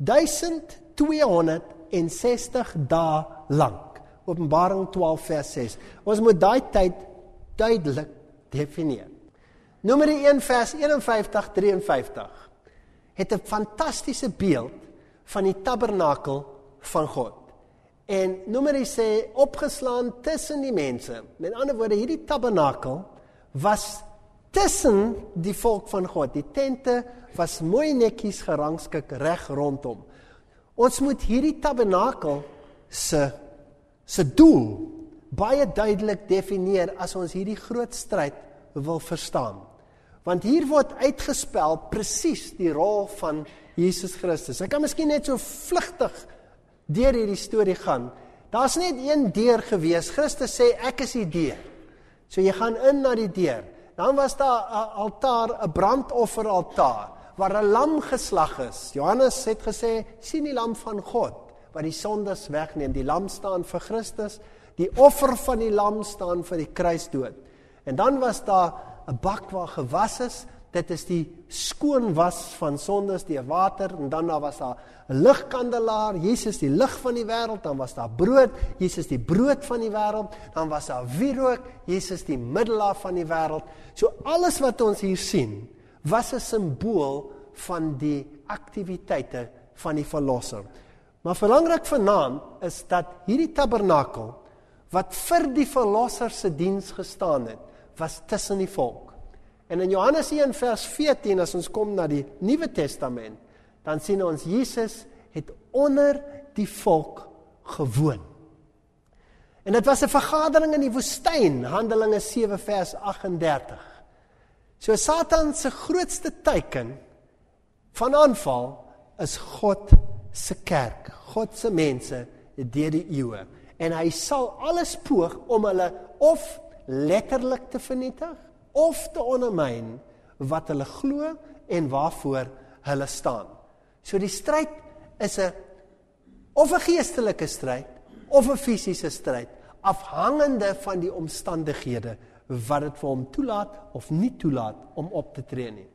1260 dae lank. Openbaring 12 vers 6. Ons moet daai tyd duidelik definieer. Numeri 1 vers 51-53 het 'n fantastiese beeld van die tabernakel van God. En Numeri sê, opgeslaan tussen die mense. Met ander woorde, hierdie tabernakel was tussen die volk van God. Die tente was mooi netjies gerangskik reg rondom. Ons moet hierdie tabernakel se doel baie duidelik definieer as ons hierdie groot stryd wil verstaan. Want hier word uitgespel presies die rol van Jesus Christus. Ek kan miskien net so vlugtig deur hierdie storie gaan. Daar's net een deur gewees. Christus sê, ek is die deur. So jy gaan in na die deur. Dan was daar 'n altaar, 'n brandofferaltaar, waar 'n lam geslag is. Johannes het gesê, sien die lam van God, wat die sondes wegneem. Die lam staan vir Christus, die offer van die lam staan vir die kruisdood. En dan was daar 'n bak waar gewas is, dit is die skoon was van sondes deur water, en dan was daar 'n ligkandelaar, Jesus die lig van die wêreld, dan was daar brood, Jesus die brood van die wêreld, dan was daar wierook, Jesus die middelaar van die wêreld. So alles wat ons hier sien, was 'n simbool van die aktiwiteite van die verlosser. Maar belangrik vanaand is dat hierdie tabernakel, wat vir die verlosser se diens gestaan het, was tussen die volk. En in Johannes 1 vers 14, as ons kom na die Nuwe Testament, dan sien ons Jesus het onder die volk gewoon. En dit was 'n vergadering in die woestyn, Handelinge 7 vers 38. So Satan se grootste teiken van aanval is God se kerk, God se mense deur die eeue. En hy sal alles poog om hulle of letterlik te vernietig, of te ondermyn wat hulle glo en waarvoor hulle staan. So die stryd is of 'n geestelike stryd, of 'n fisiese stryd, afhangende van die omstandighede wat dit vir hom toelaat of nie toelaat om op te tree nie.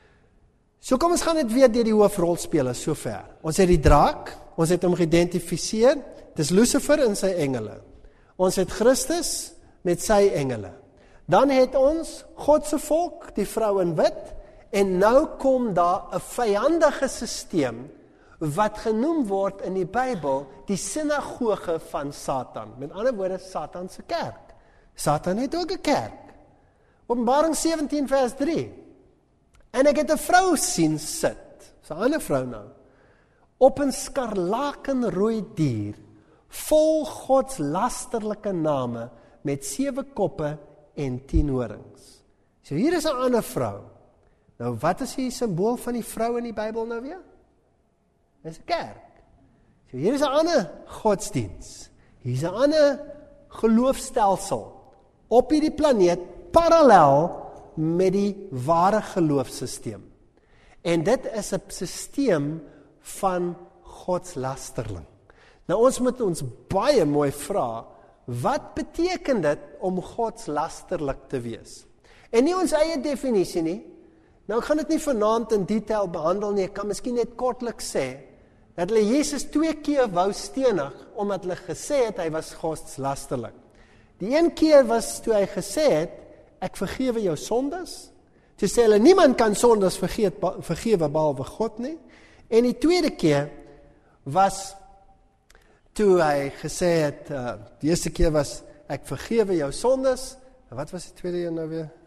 So kom ons gaan net weer deur die hoofrolspelers sover. Ons het die draak, ons het hom geïdentifiseer, dis Lucifer en sy engele. Ons het Christus met sy engele. Dan het ons God se volk, die vrou in wit, en nou kom daar 'n vyandige stelsel wat genoem word in die Bybel die sinagoge van Satan. Met ander woorde, Satan se kerk. Satan het ook 'n kerk. Openbaring 17 vers 3. En ek het 'n vrou sien sit, so 'n ander vrou nou, op 'n skarlakenrooi dier, vol Gods lasterlike name, met 7 koppe en 10 horings. So hier is 'n ander vrou. Nou wat is die simbool van die vrou in die Bybel nou weer? Dis 'n kerk. So hier is 'n ander godsdiens. Hier is 'n ander geloofstelsel op hierdie planeet parallel met die ware geloofssisteem. En dit is 'n sisteem van godslasterling. Nou ons moet ons baie mooi vra, wat beteken dit om godslasterlik te wees? En nie ons eie definisie nie. Nou ek gaan dit nie vanaand in detail behandel nie, ek kan miskien net kortliks sê, dat hulle Jesus 2 keer wou stenig, omdat hulle gesê het, hy was godslasterlik. Die een keer was toe hy gesê het, ek vergewe jou sondes. Toe sê hulle, niemand kan sondes vergewe behalwe God nie. En die tweede keer was toe hy gesê het, die eerste keer was, ek vergewe jou sondes. Wat was die tweede een nou weer?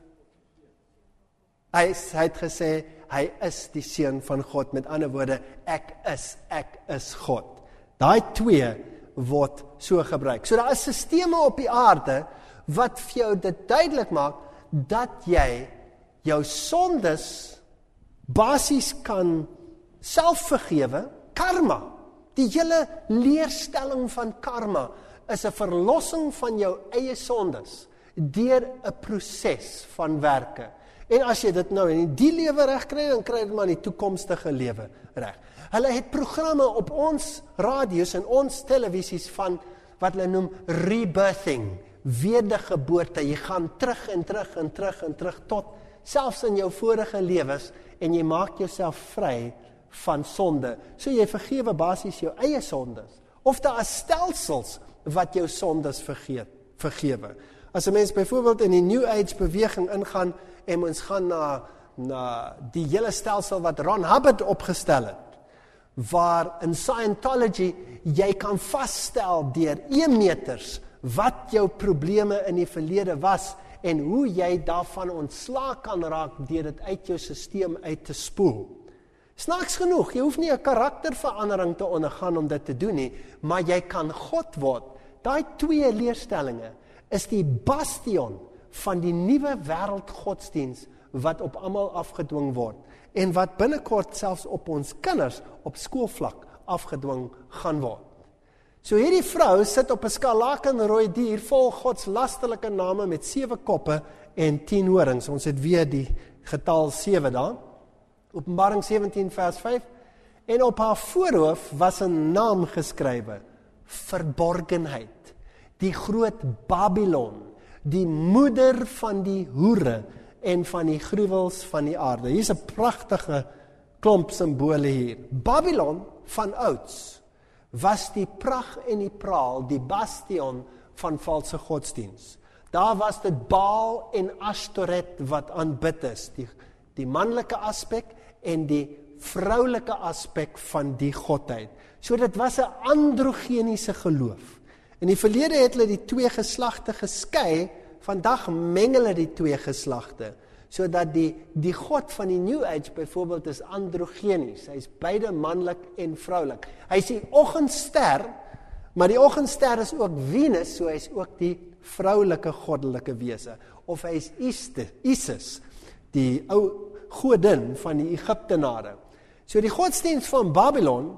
Hy het gesê, hy is die seun van God. Met ander woorde, ek is God. Daai twee word so gebruik. So daar is sisteme op die aarde, wat vir jou dit duidelik maak, dat jy jou sondes basies kan self vergewe. Karma, die hele leerstelling van karma, is 'n verlossing van jou eie sondes, deur 'n proses van werke. En as jy dit nou in die lewe reg kry, dan kry jy dit maar in die toekomstige lewe reg. Hulle het programme op ons radio's en ons televisies van wat hulle noem rebirthing, wedergeboorte. Jy gaan terug en terug en terug en terug tot selfs in jou vorige lewens en jy maak jouself vry van sonde. So jy vergewe basies jou eie sondes. Of daar is stelsels wat jou sondes vergewe. As 'n mens byvoorbeeld in die New Age beweging ingaan en ons gaan na die hele stelsel wat Ron Hubbard opgestel het, waar in Scientology jy kan vasstel deur e-meters wat jou probleme in die verlede was en hoe jy daarvan ontslae kan raak deur dit uit jou stelsel uit te spoel. Snaaks genoeg, jy hoef nie 'n karakterverandering te ondergaan om dit te doen nie, maar jy kan God word. Daai twee leerstellinge is die bastion van die nuwe wêreldgodsdiens wat op almal afgedwing word en wat binnekort selfs op ons kinders op skoolvlak afgedwing gaan word. So hierdie vrou sit op 'n skarlakenrooi dier vol godslasterlike name met 7 koppe en 10 horings. Ons het weer die getal 7 daar. Openbaring 17 vers 5. En op haar voorhoof was 'n naam geskrywe: Verborgenheid. Die groot Babylon, die moeder van die hoere en van die gruwels van die aarde. Hier is 'n pragtige klomp simbole hier. Babylon van ouds was die pragt en die praal, die bastion van valse godsdiens. Daar was dit Baal en Ashtoret wat aanbid is, die manlike aspek en die vroulike aspek van die godheid. So dit was 'n androgeniese geloof. In die verlede het hulle die twee geslagte geskei, vandag mengel hulle die twee geslagte, sodat die God van die New Age byvoorbeeld is androgenies, hy is beide manlik en vroulik. Hy is die oggendster, maar die oggendster is ook Venus, so hy is ook die vroulike goddelike wese, of hy is Isis, die ou godin van die Egiptenare. So die godsdienst van Babylon,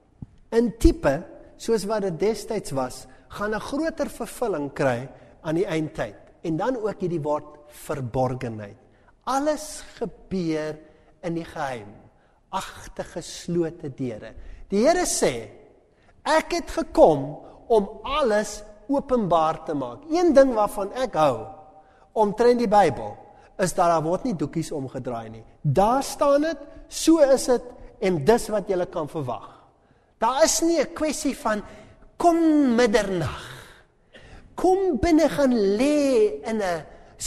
in tipe, soos wat dit destyds was, gaan 'n groter vervulling kry aan die eindtyd. En dan ook hierdie woord verborgenheid. Alles gebeur in die geheim, agter geslote deure. Die Here sê, ek het gekom om alles openbaar te maak. Een ding waarvan ek hou, omtrent die Bybel, is dat daar word nie doekies omgedraai nie. Daar staan dit, so is dit, en dis wat jy kan verwag. Daar is nie 'n kwessie van, kom middernag, kom binne gaan lê in 'n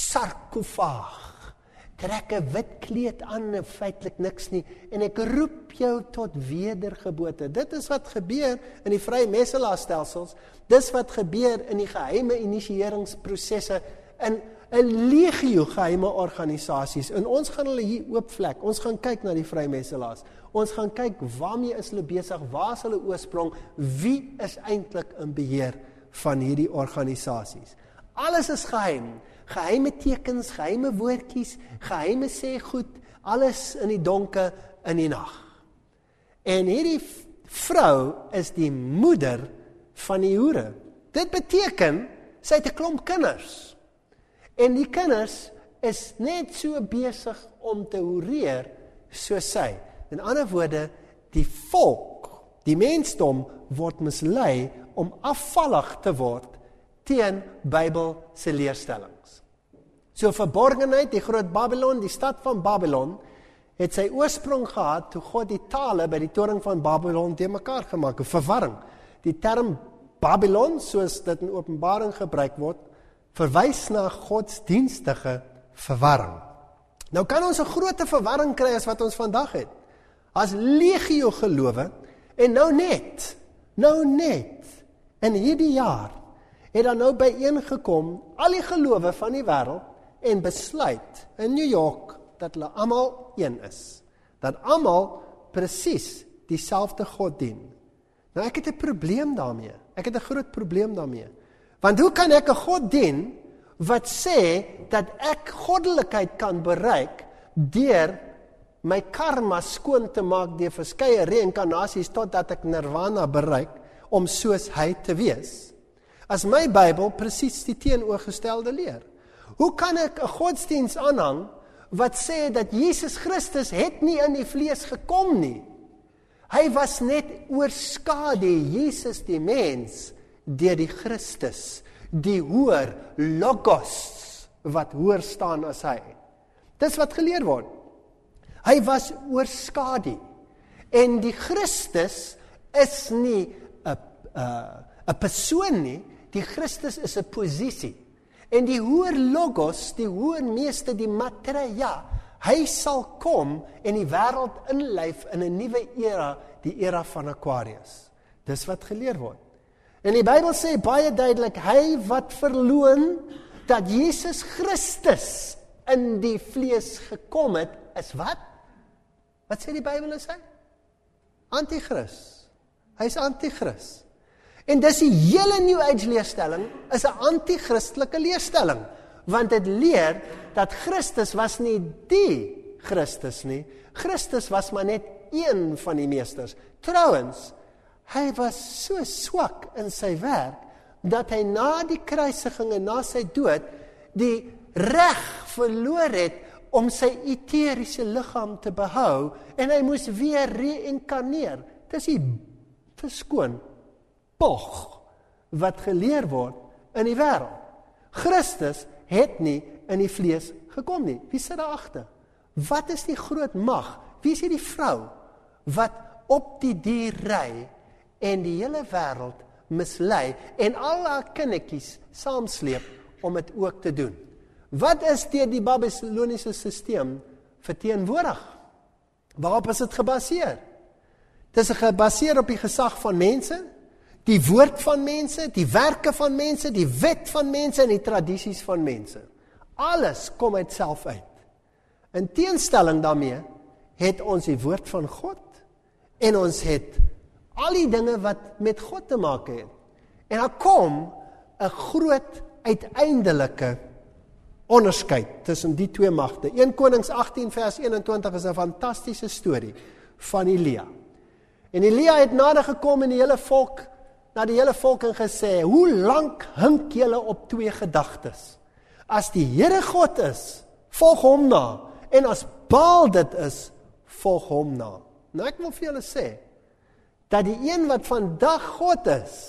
sarkofaag, trek 'n wit kleed aan en feitelik niks nie, en ek roep jou tot wedergeboorte. Dit is wat gebeur in die Vrymetselaarsstelsels, dis wat gebeur in die geheime initieringsprosesse, in 'n legio geheime organisasies, en ons gaan hulle hier oopvlek, ons gaan kyk na die Vrymetselaars, ons gaan kyk waarmee is hulle besig, waar is hulle oorsprong, wie is eintlik in beheer van hierdie organisasies. Alles is geheim, geheime tekens, geheime woordjies, geheime sê goed, alles in die donker, in die nag. En hierdie vrou is die moeder van die hoere. Dit beteken, sy het 'n klomp kinders. En die kinders is net so besig om te hoereer soos sy. In ander woorde, die volk, die mensdom word mislei om afvallig te word teen Bybelse leerstellings. So verborgenheid, die groot Babylon, die stad van Babylon, het sy oorsprong gehad toe God die tale by die toring van Babylon te mekaar gemaak, 'n verwarring. Die term Babylon, soos dit in Openbaring gebruik word, verwys na godsdienstige verwarring. Nou kan ons 'n groter verwarring kry as wat ons vandag het. As legio gelowe, en nou net, in hierdie jaar, het dan nou byeengekom al die gelowe van die wêreld en besluit in New York dat hulle almal een is. Dat almal presies dieselfde God dien. Nou ek het 'n probleem daarmee. Ek het 'n groot probleem daarmee. Want hoe kan ek 'n God dien wat sê dat ek goddelikheid kan bereik deur my karma skoon te maak deur verskeie reïnkarnasies totdat ek nirvana bereik om soos hy te wees? As my Bybel presies die teenoorgestelde leer. Hoe kan ek 'n godsdiens aanhang wat sê dat Jesus Christus het nie in die vlees gekom nie? Hy was net oorskadu, Jesus die mens, deur die Christus, die hoër logos, wat hoër staan as hy. Dis wat geleer word. Hy was oorskadu. En die Christus is nie 'n persoon nie, die Christus is 'n posisie. En die hoër logos, die hoër meeste, die Maitreya, hy sal kom en die wêreld inlyf in 'n nuwe era, die era van Aquarius. Dis wat geleer word. En die Bybel sê baie duidelik, hy wat verloon dat Jesus Christus in die vlees gekom het, is wat? Wat sê die Bybel is hy? Antichrist. Hy is antichrist. En dis die hele New Age leerstelling, is 'n anti-christelike leerstelling, want dit leer dat Christus was nie die Christus nie, Christus was maar net een van die meesters. Trouwens, hy was so swak in sy werk, dat hy na die kruisiging en na sy dood, die reg verloor het om sy eteriese liggaam te behou, en hy moes weer reïnkarneer. Dis die verskoon pog wat geleer word in die wêreld. Christus het nie in die vlees gekom nie. Wie sit daar agter? Wat is die groot mag? Wie is die vrou wat op die dier ry en die hele wêreld mislei en al haar kindertjies saamsleep om dit ook te doen? Wat is deur die Babyloniese stelsel verteenwoordig? Waarop is dit gebaseer? Dit is gebaseer op die gesag van mense, die woord van mense, die werke van mense, die wet van mense en die tradisies van mense. Alles kom uit self uit. In teenstelling daarmee het ons die woord van God en ons het al die dinge wat met God te maak het. En daar kom 'n groot uiteindelike onderskeid tussen die twee magte. 1 Konings 18 vers 21 is 'n fantastiese storie van Elia. En Elia het nader gekom en na die hele volk en gesê, hoe lank hink julle op twee gedagtes? As die Here God is, volg hom na, en as Baal dit is, volg hom na. Nou ek wil vir julle sê, dat die een wat vandag God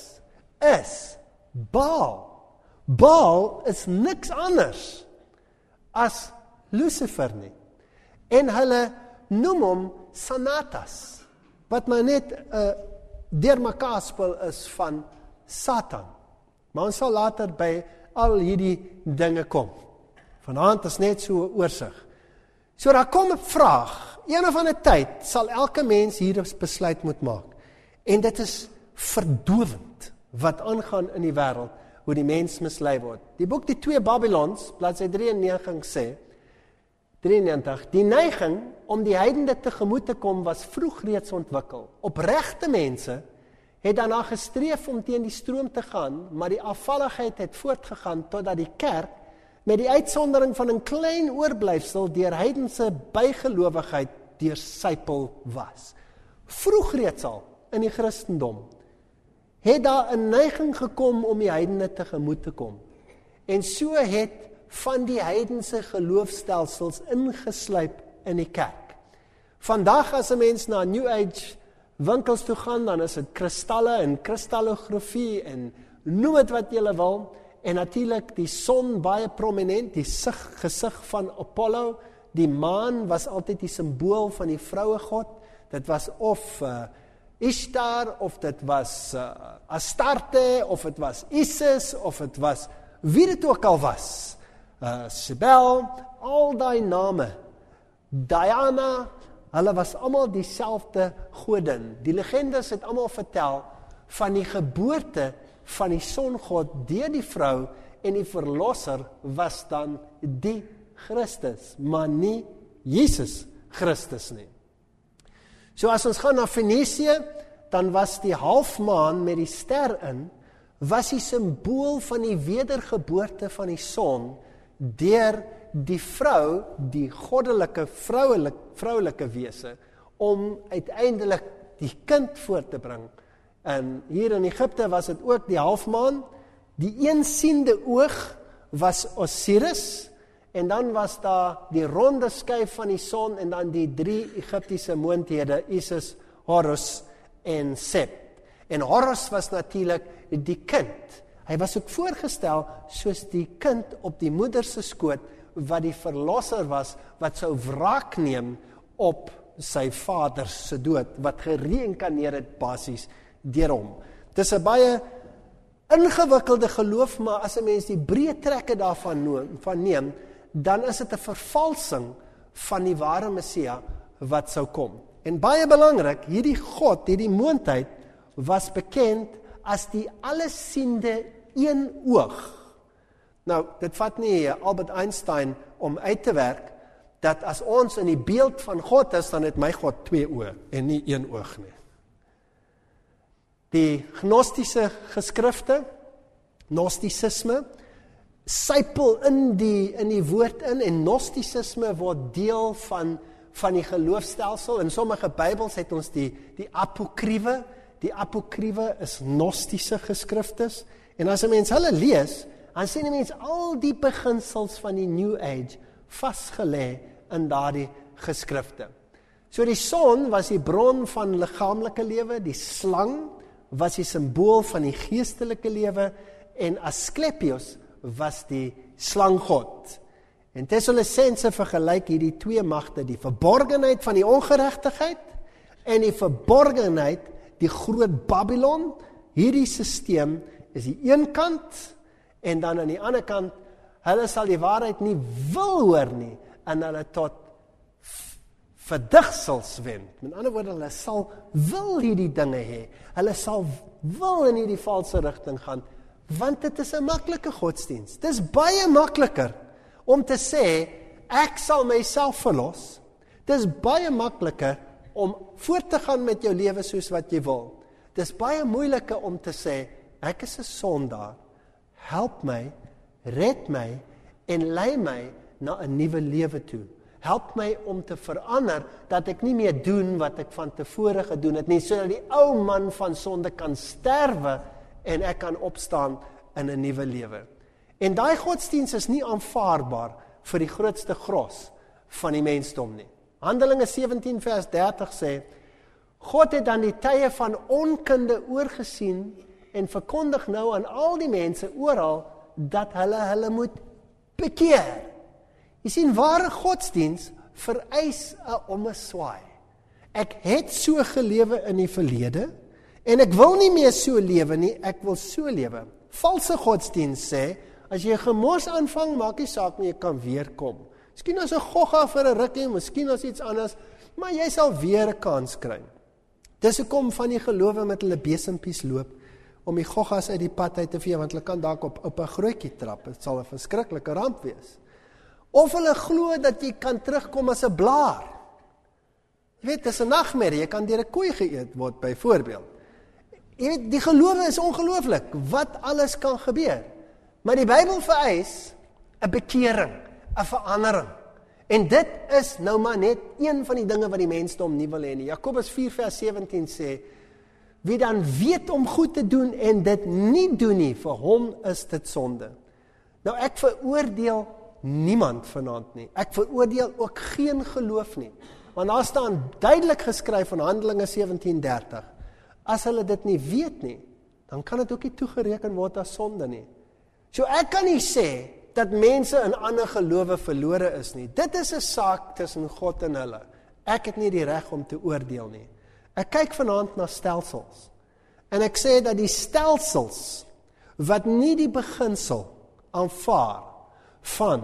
is Baal. Baal is niks anders as Lucifer nie. En hulle noem hom Sanatas, wat maar net 'n deurmekaar spel is van Satan. Maar ons sal later by al hierdie dinge kom. Vanaand is net so 'n oorsig. So daar kom 'n vraag, een of ander tyd sal elke mens hier 'n besluit moet maak. En dit is verdowend wat aangaan in die wêreld, hoe die mens mislei word. Die boek Die Twee Babylons, bladsy 93 sê, 93, die neiging om die heidene tegemoet te kom was vroeg reeds ontwikkel. Opregte mense het daarna gestreef om teen die stroom te gaan, maar die afvalligheid het voortgegaan totdat die kerk met die uitsondering van 'n klein oorblyfsel deur heidense bygelowigheid deursypel was. Vroeg reeds al in die Christendom het daar 'n neiging gekom om die heidene tegemoet te kom. En so het van die heidense geloofstelsels ingesluip in die kerk. Vandag as 'n mens na New Age winkels toe gaan, dan is dit kristalle en kristallografie en noem dit wat jy wil. En natuurlik die son baie prominent, die gesig van Apollo, die maan was altyd die simbool van die vrouegod. Dit was of Ishtar, of dit was Astarte, of dit was Isis, of dit was wie dit ook al was. Sibel, al die name. Diana, hulle was almal dieselfde godin. Die legendes het almal vertel van die geboorte van die songod deur die vrou, en die verlosser was dan die Christus, maar nie Jesus Christus nie. So as ons gaan na Fenisië, dan was die halfmaan met die ster in, was die simbool van die wedergeboorte van die son, deur die vrou, die goddelike vroulike wese, om uiteindelik die kind voort te bring. En hier in Egipte was dit ook die halfmaan, die eensiende oog was Osiris, en dan was daar die ronde skyf van die son, en dan die 3 Egiptiese moondhede, Isis, Horus en Set. En Horus was natuurlik die kind. Hy was ook voorgestel soos die kind op die moeder se skoot, wat die verlosser was, wat sou wraak neem op sy vader se dood, wat gereïnkarneer het basies deur hom. Dis 'n baie ingewikkelde geloof, maar as 'n mens die breë trekke daarvan neem, dan is dit 'n vervalsing van die ware Messia wat sou kom. En baie belangrik, hierdie God, hierdie moondheid, was bekend as die allesiende een oog. Nou, dit vat nie Albert Einstein om uit te werk, dat as ons in die beeld van God is, dan het my God 2 oë en nie 1 oog nie. Die gnostiese geskrifte, gnostisisme, sypel in die woord in, en gnostisisme word deel van die geloofstelsel. In sommige Bybels het ons die apokriewe. Die apokriewe is gnostiese geskriftes. En as 'n mens hulle lees, dan sien 'n mens al die beginsels van die New Age vasgelê in daardie geskrifte. So die son was die bron van liggaamlike lewe, die slang was die simbool van die geestelike lewe, en Asklepios was die slanggod. En Tessalonisense vergelyk hierdie 2 magte, die verborgenheid van die ongeregtigheid en die verborgenheid, die groot Babylon. Hierdie stelsel is die een kant, en dan aan die ander kant, hulle sal die waarheid nie wil hoor nie, en hulle tot verdigsels wend. Met ander woorde, hulle sal wil hierdie dinge hê. Hulle sal wil in hierdie valse rigting gaan, want dit is 'n maklike godsdienst. Dit is baie makliker om te sê, ek sal myself verlos. Dit is baie makliker om voort te gaan met jou lewe soos wat jy wil. Dit is baie moeiliker om te sê, ek is 'n sondaar, help my, red my, en lei my na 'n nuwe lewe toe. Help my om te verander, dat ek nie meer doen wat ek van tevore gedoen het nie, sodat die ou man van sonde kan sterwe, en ek kan opstaan in 'n nuwe lewe. En daai godsdienst is nie aanvaarbaar vir die grootste gros van die mensdom nie. Handelinge 17 vers 30 sê, God het dan die tye van onkunde oorgesien, en verkondig nou aan al die mense oral, dat hulle moet bekeer. Jy sien, ware godsdienst vereis 'n ommeswaai. Ek het so gelewe in die verlede, en ek wil nie meer so lewe nie, ek wil so lewe. Valse godsdienst sê, as jy gemors aanvang, maak nie saak nie, jy kan weer kom. Miskien as 'n gogga vir 'n rukkie, miskien as iets anders, maar jy sal weer 'n kans kry. Dis hoekom van die gelowe met hulle besempies loop, om die goggas uit die pad uit te vee, want hulle kan dalk op 'n grootjie trap. Dit sal 'n verskriklike ramp wees. Of hulle glo dat jy kan terugkom as 'n blaar. Jy weet, dis 'n nagmerrie, jy kan deur 'n koei geëet word, byvoorbeeld. Jy weet, die gelowe is ongelooflik, wat alles kan gebeur. Maar die Bybel vereis 'n bekering, 'n verandering. En dit is nou maar net een van die dinge wat die mensdom nie wil hê nie. Jakobus 4 vers 17 sê, wie dan weet om goed te doen en dit nie doen nie, vir hom is dit sonde. Nou ek veroordeel niemand vanaand nie. Ek veroordeel ook geen geloof nie. Want daar staan duidelik geskryf in Handelinge 17:30, as hulle dit nie weet nie, dan kan dit ook nie toegereken word as sonde nie. So ek kan nie sê, dat mense in ander gelowe verlore is nie. Dit is 'n saak tussen God en hulle. Ek het nie die reg om te oordeel nie. Ek kyk vanaand na stelsels. En ek sê dat die stelsels wat nie die beginsel aanvaar van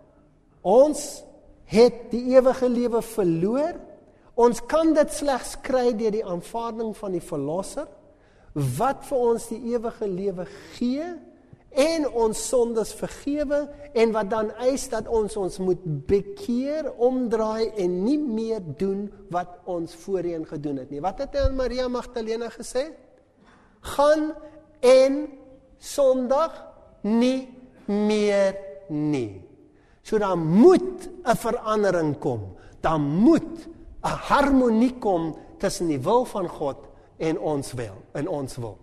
ons het die ewige lewe verloor, ons kan dit slegs kry deur die aanvaarding van die verlosser, wat vir ons die ewige lewe gee, en ons sondes vergewe, en wat dan eis dat ons moet bekeer, omdraai, en nie meer doen wat ons voorheen gedoen het nie. Wat het aan Maria Magdalena gesê? Gaan en sondig nie meer nie. So daar moet 'n verandering kom. Daar moet 'n harmonie kom tussen die wil van God en ons wil.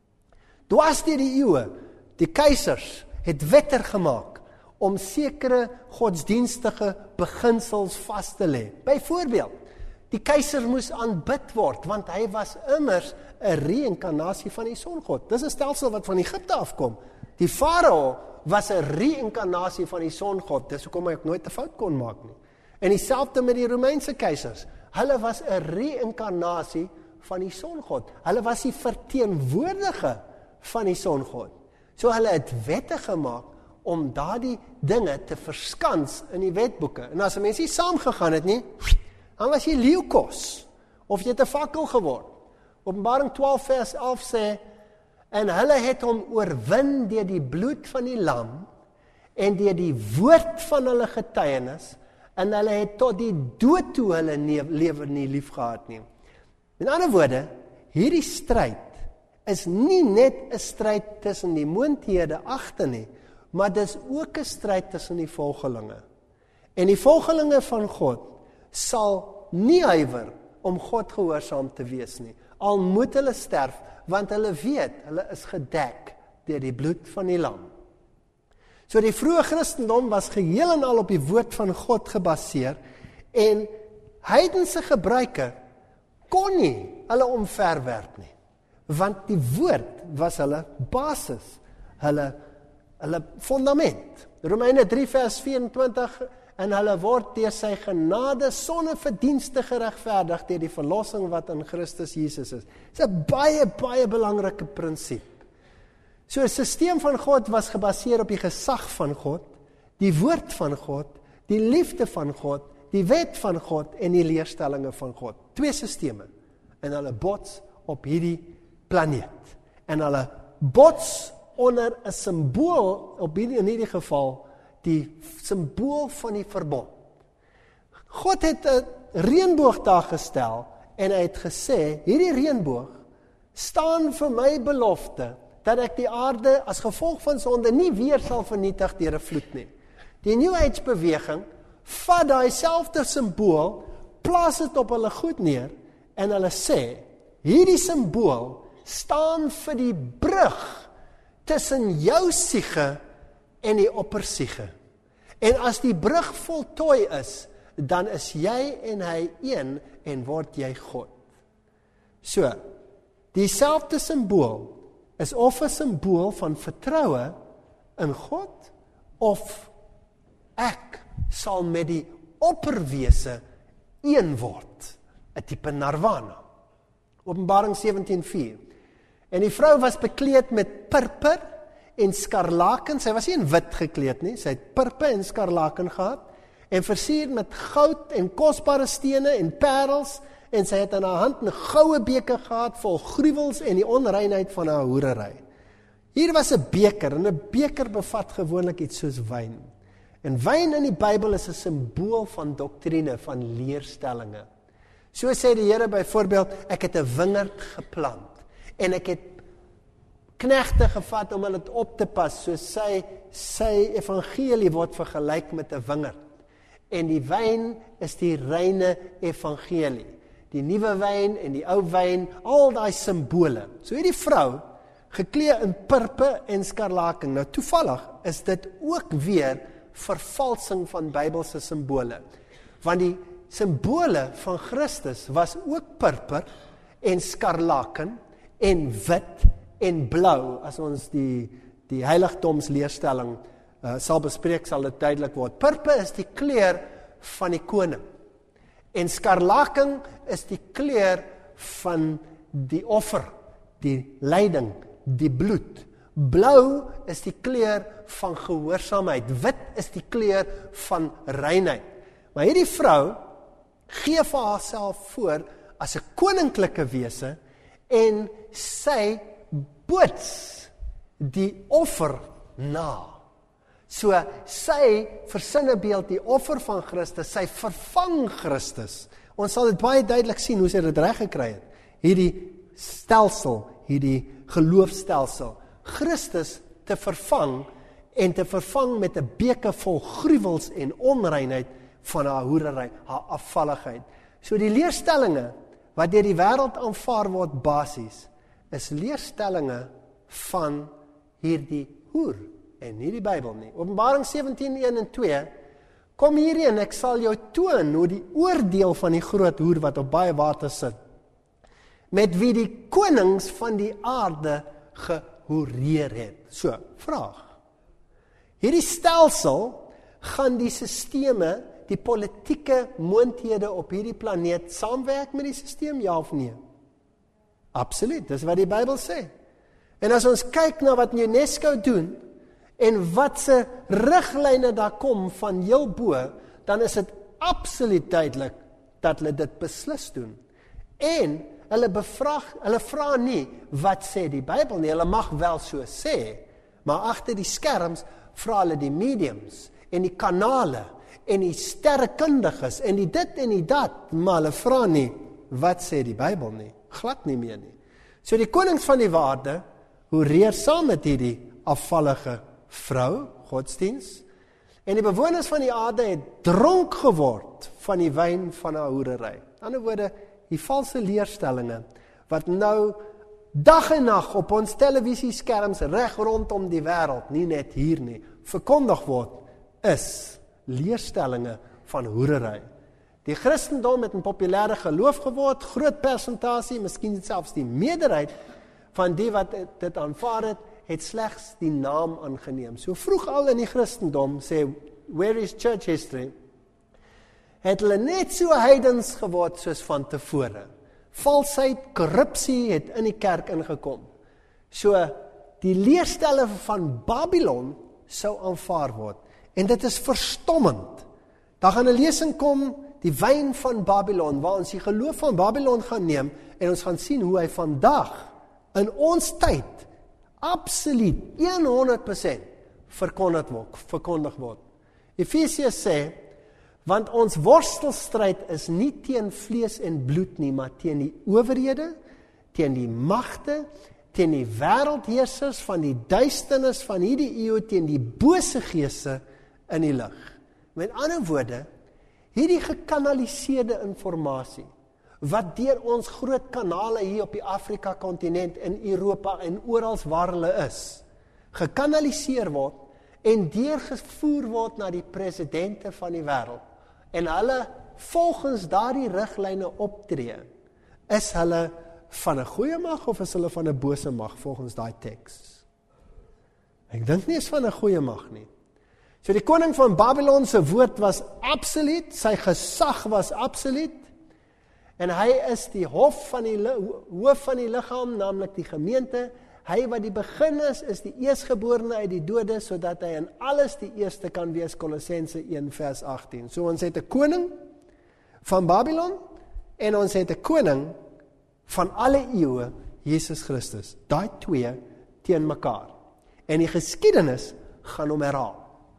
Dwars deur die eeue, die keisers het wette gemaak om sekere godsdienstige beginsels vas te lê. Byvoorbeeld, die keiser moes aanbid word, want hy was immers 'n reïnkarnasie van die songod. Dis 'n stelsel wat van Egipte afkom. Die farao was 'n reïnkarnasie van die songod, dis hoekom hy ook nooit 'n fout kon maak nie. En dieselfde met die Romeinse keisers. Hulle was 'n reïnkarnasie van die songod. Hulle was die verteenwoordiger van die songod. So hulle het wette gemaak om daardie dinge te verskans in die wetboeke. En as 'n mens nie saamgegaan het nie, dan was jy leeukos, of jy het 'n fakkel geword. Openbaring 12 vers 11 sê, en hulle het hom oorwin deur die bloed van die lam, en deur die woord van hulle getuienis, en hulle het tot die dood toe hulle lewe nie lief gehad nie. Met ander woorde, hierdie stryd is nie net 'n stryd tussen die moondhede agter nie, maar dis ook 'n stryd tussen die volgelinge. En die volgelinge van God sal nie huiwer om God gehoorsaam te wees nie. Al moet hulle sterf, want hulle weet, hulle is gedek deur die bloed van die lam. So die vroeë Christendom was geheel en al op die woord van God gebaseer, en heidense gebruike kon nie hulle omverwerp nie, want die woord was hulle basis, hulle fundament. Romeine 3 vers 24, en hulle word deur sy genade sonder verdienste geregverdig deur die verlossing wat in Christus Jesus is. Dit is 'n baie, baie belangrike prinsip. So 'n stelsel van God was gebaseer op die gesag van God, die woord van God, die liefde van God, die wet van God en die leerstellinge van God. 2 stelsels. En hulle bots op hierdie planeet. En hulle bots onder 'n simbool, in hierdie geval, die simbool van die verbond. God het 'n reënboog daar gestel, en hy het gesê, hierdie reënboog staan vir my belofte, dat ek die aarde as gevolg van sonde nie weer sal vernietig deur 'n vloed nie. Die New Age beweging vat daai selfde simbool, plaas dit op hulle goed neer, en hulle sê, hierdie simbool staan vir die brug tussen jou siege en die oppersiege. En as die brug voltooi is, dan is jy en hy een, en word jy God. So, dieselfde simbool is of 'n simbool van vertroue in God, of ek sal met die opperwese een word, 'n tipe nirvana. Openbaring 17:4. En die vrou was bekleed met purper en skarlaken. Sy was nie in wit gekleed nie, sy het purper en skarlaken gehad, en versier met goud en kosbare stene en parels, en sy het in haar hand 'n goue beker gehad vol gruwels en die onreinheid van haar hoerery. Hier was 'n beker, en 'n beker bevat gewoonlik iets soos wyn. En wyn in die Bybel is 'n simbool van doktrine, van leerstellinge. So sê die Here byvoorbeeld, ek het 'n wingerd geplant, en ek het knegte gevat om hulle op te pas, so sy evangelie word vergelyk met 'n wingerd. En die wyn is die reine evangelie. Die nuwe wyn en die ou wyn, al daai simbole. So hierdie vrou, geklee in purper en skarlaken. Nou toevallig is dit ook weer vervalsing van Bybelse simbole. Want die simbole van Christus was ook purper en skarlaken en wit en blou, as ons die heiligdomsleerstelling sal bespreek, sal dit duidelik word. Purper is die kleur van die koning. En skarlaken is die kleur van die offer, die lyding, die bloed. Blou is die kleur van gehoorsaamheid. Wit is die kleur van reinheid. Maar hierdie vrou gee vir haarself voor as 'n koninklike wese en sy boots die offer na. So sy versinnebeeld die offer van Christus, sy vervang Christus. Ons sal dit baie duidelik sien hoe sy dit reg gekry het. Hierdie stelsel, hierdie geloofstelsel, Christus te vervang en te vervang met 'n beker vol gruwels en onreinheid van haar hoerery, haar afvalligheid. So die leerstellinge wat deur die wêreld aanvaar word basies, is leerstellinge van hierdie hoer en nie die Bybel nie. Openbaring 17:1 en 2, kom hierheen, ek sal jou toon hoe die oordeel van die groot hoer wat op baie water sit, met wie die konings van die aarde gehoereer het. So, vraag. Hierdie stelsel gaan die sisteme, die politieke moondhede op hierdie planeet saamwerk met die sisteem, ja of nee? Absoluut, dis wat die Bybel sê. En as ons kyk na wat UNESCO doen, en wat se riglyne daar kom van heel bo, dan is dit absoluut duidelik dat hulle dit beslis doen. En hulle vra nie, wat sê die Bybel nie, hulle mag wel so sê, maar agter die skerms vra hulle die mediums, en die kanale, en die sterrekundiges, en die dit en die dat, maar hulle vra nie, wat sê die Bybel nie, glad nie meer nie. So die konings van die waarde, hoereer saam met hierdie afvallige vrou, godsdiens, en die bewoners van die aarde het dronk geword van die wyn van haar hoerery. In ander woorde, die valse leerstellinge, wat nou dag en nag op ons televisieskerms reg rondom die wêreld, nie net hier nie, verkondig word, is leerstellinge van hoerery. Die Christendom het 'n populêre geloof geword, groot persentasie, miskien selfs die meerderheid van die wat dit aanvaar het slegs die naam aangeneem. So vroeg al in die Christendom, sê Where is Church History, het hulle net so heidens geword soos van tevore. Valsheid, korrupsie het in die kerk ingekom. So die leerstelle van Babylon sou aanvaar word. En dit is verstommend. Daar gaan 'n lesing kom, die wyn van Babylon, waar ons die geloof van Babylon gaan neem, en ons gaan sien hoe hy vandag, in ons tyd, absoluut 100% verkondig word. Efesiërs sê, want ons worstelstryd is nie teen vlees en bloed nie, maar teen die owerhede, teen die magte, teen die wêreldheersers van die duisternis van hierdie eeu, teen die bose geeste in die lig. Met ander woorde, hierdie gekanaliseerde informasie, wat deur ons groot kanale hier op die Afrika-kontinent, in Europa en oral waar hulle is, gekanaliseer word en deurgevoer word na die presidente van die wêreld, en hulle volgens daardie riglyne optree, is hulle van 'n goeie mag of is hulle van 'n bose mag volgens daai teks? Ek dink nie is van 'n goeie mag nie. So die koning van Babylon se woord was absoluut, sy gesag was absoluut, en hy is die hoof van die liggaam, naamlik die gemeente. Hy wat die begin is die eerstgeborene uit die dode, sodat hy in alles die eerste kan wees, Kolossense 1 vers 18. So ons het 'n koning van Babylon, en ons het 'n koning van alle eeue, Jesus Christus. Daai twee teen mekaar. En die geskiedenis gaan hom herhaal.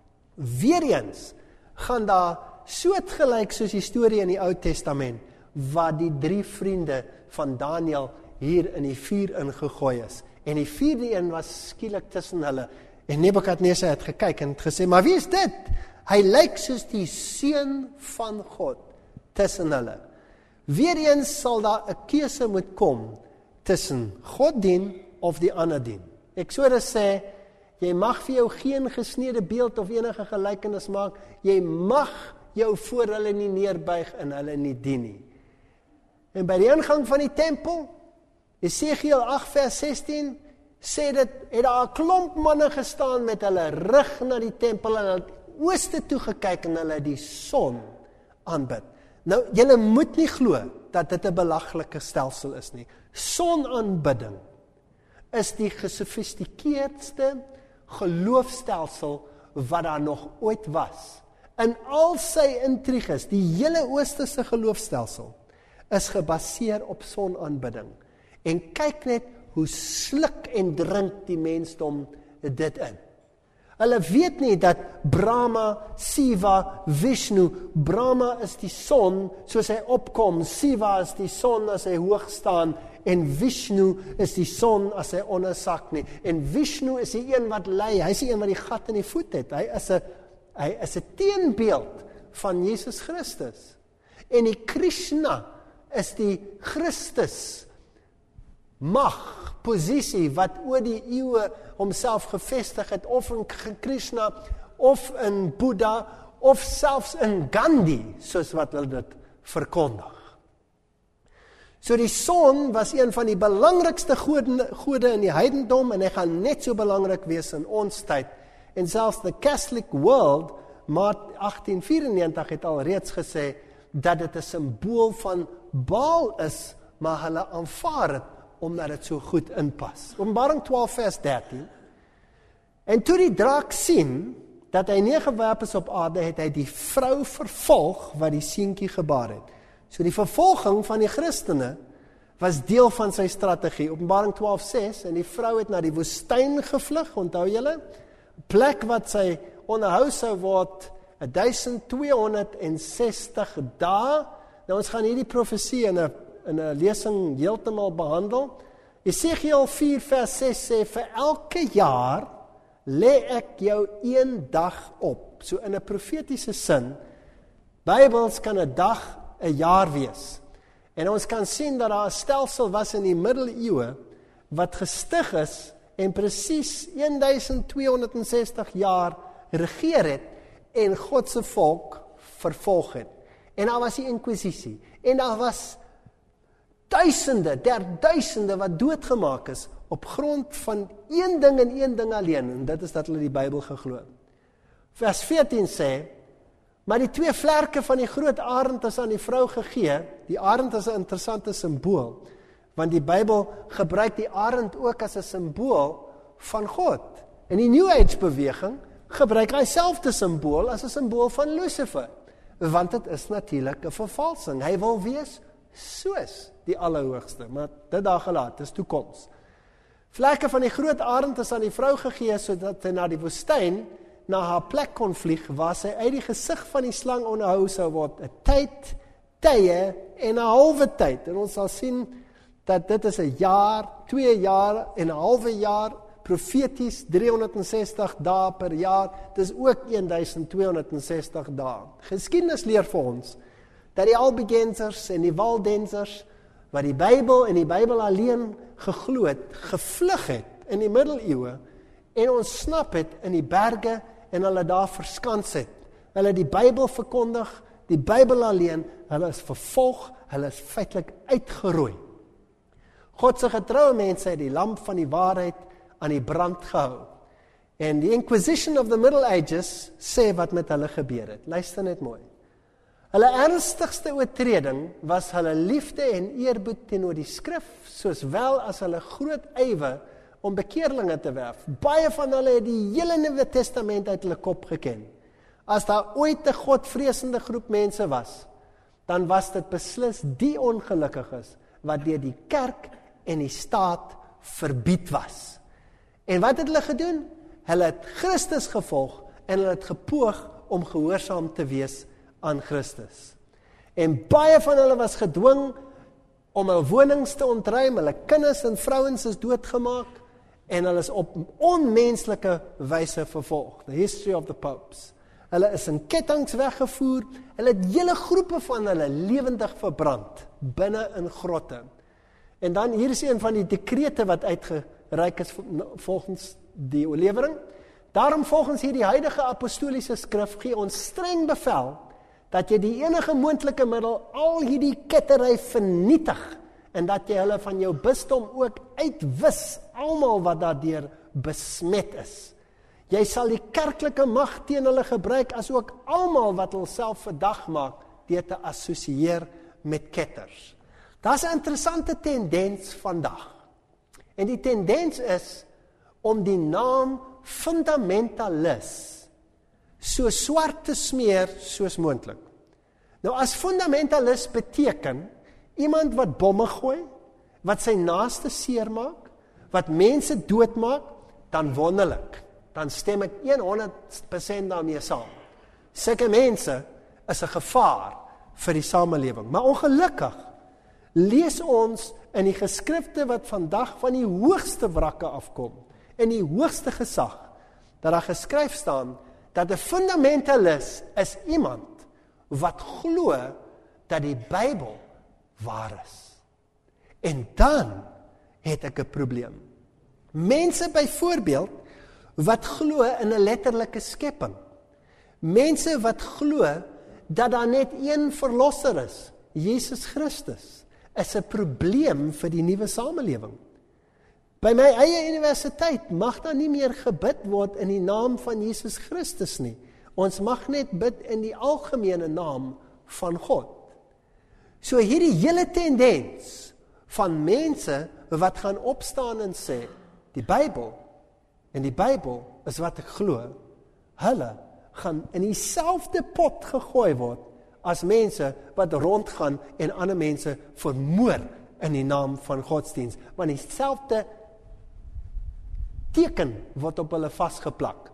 Weereens gaan daar soortgelyk soos die storie in die Ou Testament, waar die 3 vriende van Daniël hier in die vuur ingegooi is. En die 4de een was skielik tussen hulle. En Nebukadnesar het gekyk en het gesê, maar wie is dit? Hy lyk soos die seun van God tussen hulle. Weereens sal daar 'n keuse moet kom tussen God dien of die ander dien. Eksodus sê, jy mag vir jou geen gesneede beeld of enige gelykenis maak, jy mag jou voor hulle nie neerbuig en hulle nie dien nie. En by die ingang van die tempel, Esegiel 8 vers 16, sê dit, het daar 'n klomp manne gestaan met hulle rug na die tempel en hulle het ooste toe gekyk en hulle die son aanbid. Nou, julle moet nie glo dat dit 'n belaglike stelsel is nie. Sonaanbidding is die gesofistikeerdste geloofstelsel wat daar nog ooit was. In al sy intriges, die hele oosterse geloofstelsel is gebaseer op sonaanbidding. En kyk net hoe sluk en drink die mensdom dit in. Hulle weet nie dat Brahma, Shiva, Vishnu, Brahma is die son soos hy opkom, Shiva is die son as hy hoog staan, en Vishnu is die son as hy ondersak nie. En Vishnu is die een wat lei, hy is die een wat die gat in die voet het. Hy is 'n teenbeeld van Jesus Christus. En die Krishna is die Christus mag, posisie wat oor die eeue homself gevestig het, of in Krishna, of in Boeddha, of selfs in Gandhi, soos wat hulle dit verkondig. So die son was een van die belangrikste gode in die heidendom, en hy gaan net so belangrik wees in ons tyd. En selfs the Catholic World, Maart 1894 het al reeds gesê, dat dit 'n simbool van Baal is, maar hulle aanvaar het, omdat dit so goed inpas. Openbaring 12 vers 13. En toe die draak sien, dat hy nie gewerp is op aarde, het hy die vrou vervolg, wat die seentjie gebaar het. So die vervolging van die Christene, was deel van sy strategie. Openbaring 12:6, en die vrou het na die woestyn gevlug, onthou julle? Plek wat sy onderhou sou word, 1260 dae. Nou ons gaan hierdie profesie in 'n lesing heeltemal behandel. Esegiel 4 vers 6 sê, vir elke jaar lê ek jou 1 dag op. So in 'n profetiese sin, Bybels kan 'n dag 'n jaar wees. En ons kan sien dat daar 'n stelsel was in die middeleeue, wat gestig is, en presies 1260 jaar regeer het, en God se volk vervolg het. En daar was die inkwisisie, en daar was duisende wat doodgemaak is, op grond van een ding en een ding alleen, en dit is dat hulle die Bybel geglo. Vers 14 sê, maar die 2 vlerke van die groot arend is aan die vrou gegee. Die arend is 'n interessante simbool, want die Bybel gebruik die arend ook as 'n simbool van God. In die New Age beweging gebruik hy selfde simbool as 'n simbool van Lucifer, want dit is natuurlik 'n vervalsing. Hy wil wees soos die Allerhoogste, maar dit daar gelaat, dis toekoms. Vlerke van die groot arend is aan die vrou gegee, sodat hy na die woestyn, na haar plek kon vlieg, waar sy uit die gesig van die slang onderhou sou word, 'n tyd, tye en 'n halwe tyd. En ons sal sien dat dit is 'n jaar, 2 jaar en 'n halwe jaar, profeties 360 dae per jaar, dis ook 1260 dae. Geskiedenis leer vir ons, dat die Albigensers en die Waldensers, wat die Bybel en die Bybel alleen geglo het, gevlug het in die middeleeue, en ontsnap het in die berge, en hulle daar verskans het. Hulle die Bybel verkondig, die Bybel alleen, hulle is vervolg, hulle is feitelik uitgeroei. God se getroue mense het die lamp van die waarheid aan die brand gehou. En die Inquisition of the Middle Ages sê wat met hulle gebeur het. Luister net mooi. Hulle ernstigste oortreding was hulle liefde en eerbied teenoor die skrif, soos wel as hulle groot ywer om bekeerlinge te werf. Baie van hulle het die hele Nuwe Testament uit hulle kop geken. As daar ooit 'n godvreesende groep mense was, dan was dit beslis die ongelukkiges wat deur die kerk en die staat verbied was. En wat het hulle gedoen? Hulle het Christus gevolg en hulle het gepoog om gehoorsaam te wees aan Christus. En baie van hulle was gedwing om hul wonings te ontruim, hulle kinders en vrouens is doodgemaak, en hulle is op onmenslike wyse vervolg. The history of the popes. Hulle is in kettinge weggevoer, hulle het hele groepe van hulle lewendig verbrand, binne in grotte. En dan, hier is een van die dekrete wat uitgereik is volgens die oorlewering. Daarom volgens hierdie huidige apostoliese skrif gee ons streng bevel, dat jy die enige moontlike middel al hierdie kettery vernietig, en dat jy hulle van jou bisdom ook uitwis, almal wat daardeur besmet is. Jy sal die kerklike mag teen hulle gebruik, as ook almal wat hulself verdag maak, deur te assosieer met ketters. Daar's 'n interessante tendens vandag. En die tendens is om die naam fundamentalis so swart te smeer soos moontlik. Nou as fundamentalis beteken iemand wat bomme gooi, wat sy naaste seermaak, wat mense doodmaak, dan wonderlik. Dan stem ek 100% daarmee saam. Sulke mense is 'n gevaar vir die samelewing. Maar ongelukkig lees ons in die geskrifte wat vandag van die hoogste wrakke afkom, in die hoogste gesag, dat daar geskryf staan, dat 'n fundamentalis is iemand wat glo dat die Bybel waar is. En dan het ek 'n probleem. Mense byvoorbeeld wat glo in 'n letterlike skepping. Mense wat glo dat daar net een verlosser is, Jesus Christus, is 'n probleem vir die nuwe samelewing. By my eie universiteit mag daar nie meer gebid word in die naam van Jesus Christus nie. Ons mag net bid in die algemene naam van God. So hierdie hele tendens van mense wat gaan opstaan en sê, die Bybel is wat ek glo, hulle gaan in dieselfde pot gegooi word as mense wat rondgaan en ander mense vermoor in die naam van godsdienst, want dieselfde teken word op hulle vasgeplak,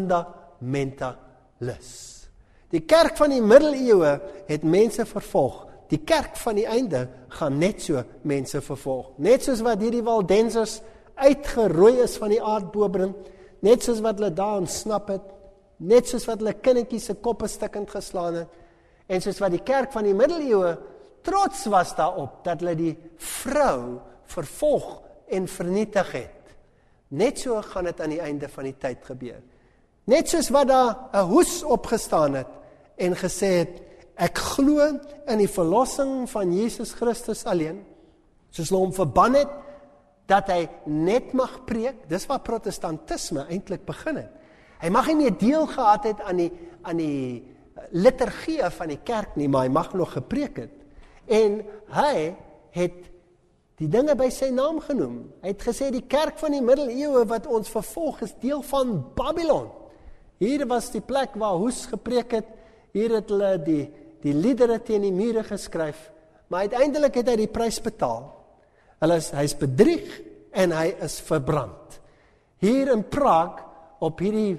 fundamentalis. Die kerk van die middeleeue het mense vervolg, die kerk van die einde gaan net so mense vervolg, net soos wat hierdie Waldensers uitgeroei is van die aardbodem, net soos wat hulle daar ontsnap het, net soos wat hulle kindertjies se koppe stikkend geslaan het, en soos wat die kerk van die middeleeue trots was daarop, dat hulle die vrou vervolg en vernietig het. Net so gaan dit aan die einde van die tyd gebeur. Net soos wat daar 'n hoes opgestaan het, en gesê het, ek glo in die verlossing van Jesus Christus alleen, soos hulle hom verban het, dat hy net mag preek, dis waar protestantisme eintlik begin het. Hy mag nie meer deel gehad het aan die liturgie van die kerk nie, maar hy mag nog gepreek het. En hy het die dinge by sy naam genoem. Hy het gesê, die kerk van die middeleeue wat ons vervolg is deel van Babylon. Hier was die plek waar Hoes gepreek het, hier het hulle die liedere teen die mure geskryf, maar uiteindelik het hy die prys betaal. Hy is bedrieg en hy is verbrand. Hier in Praag, op hierdie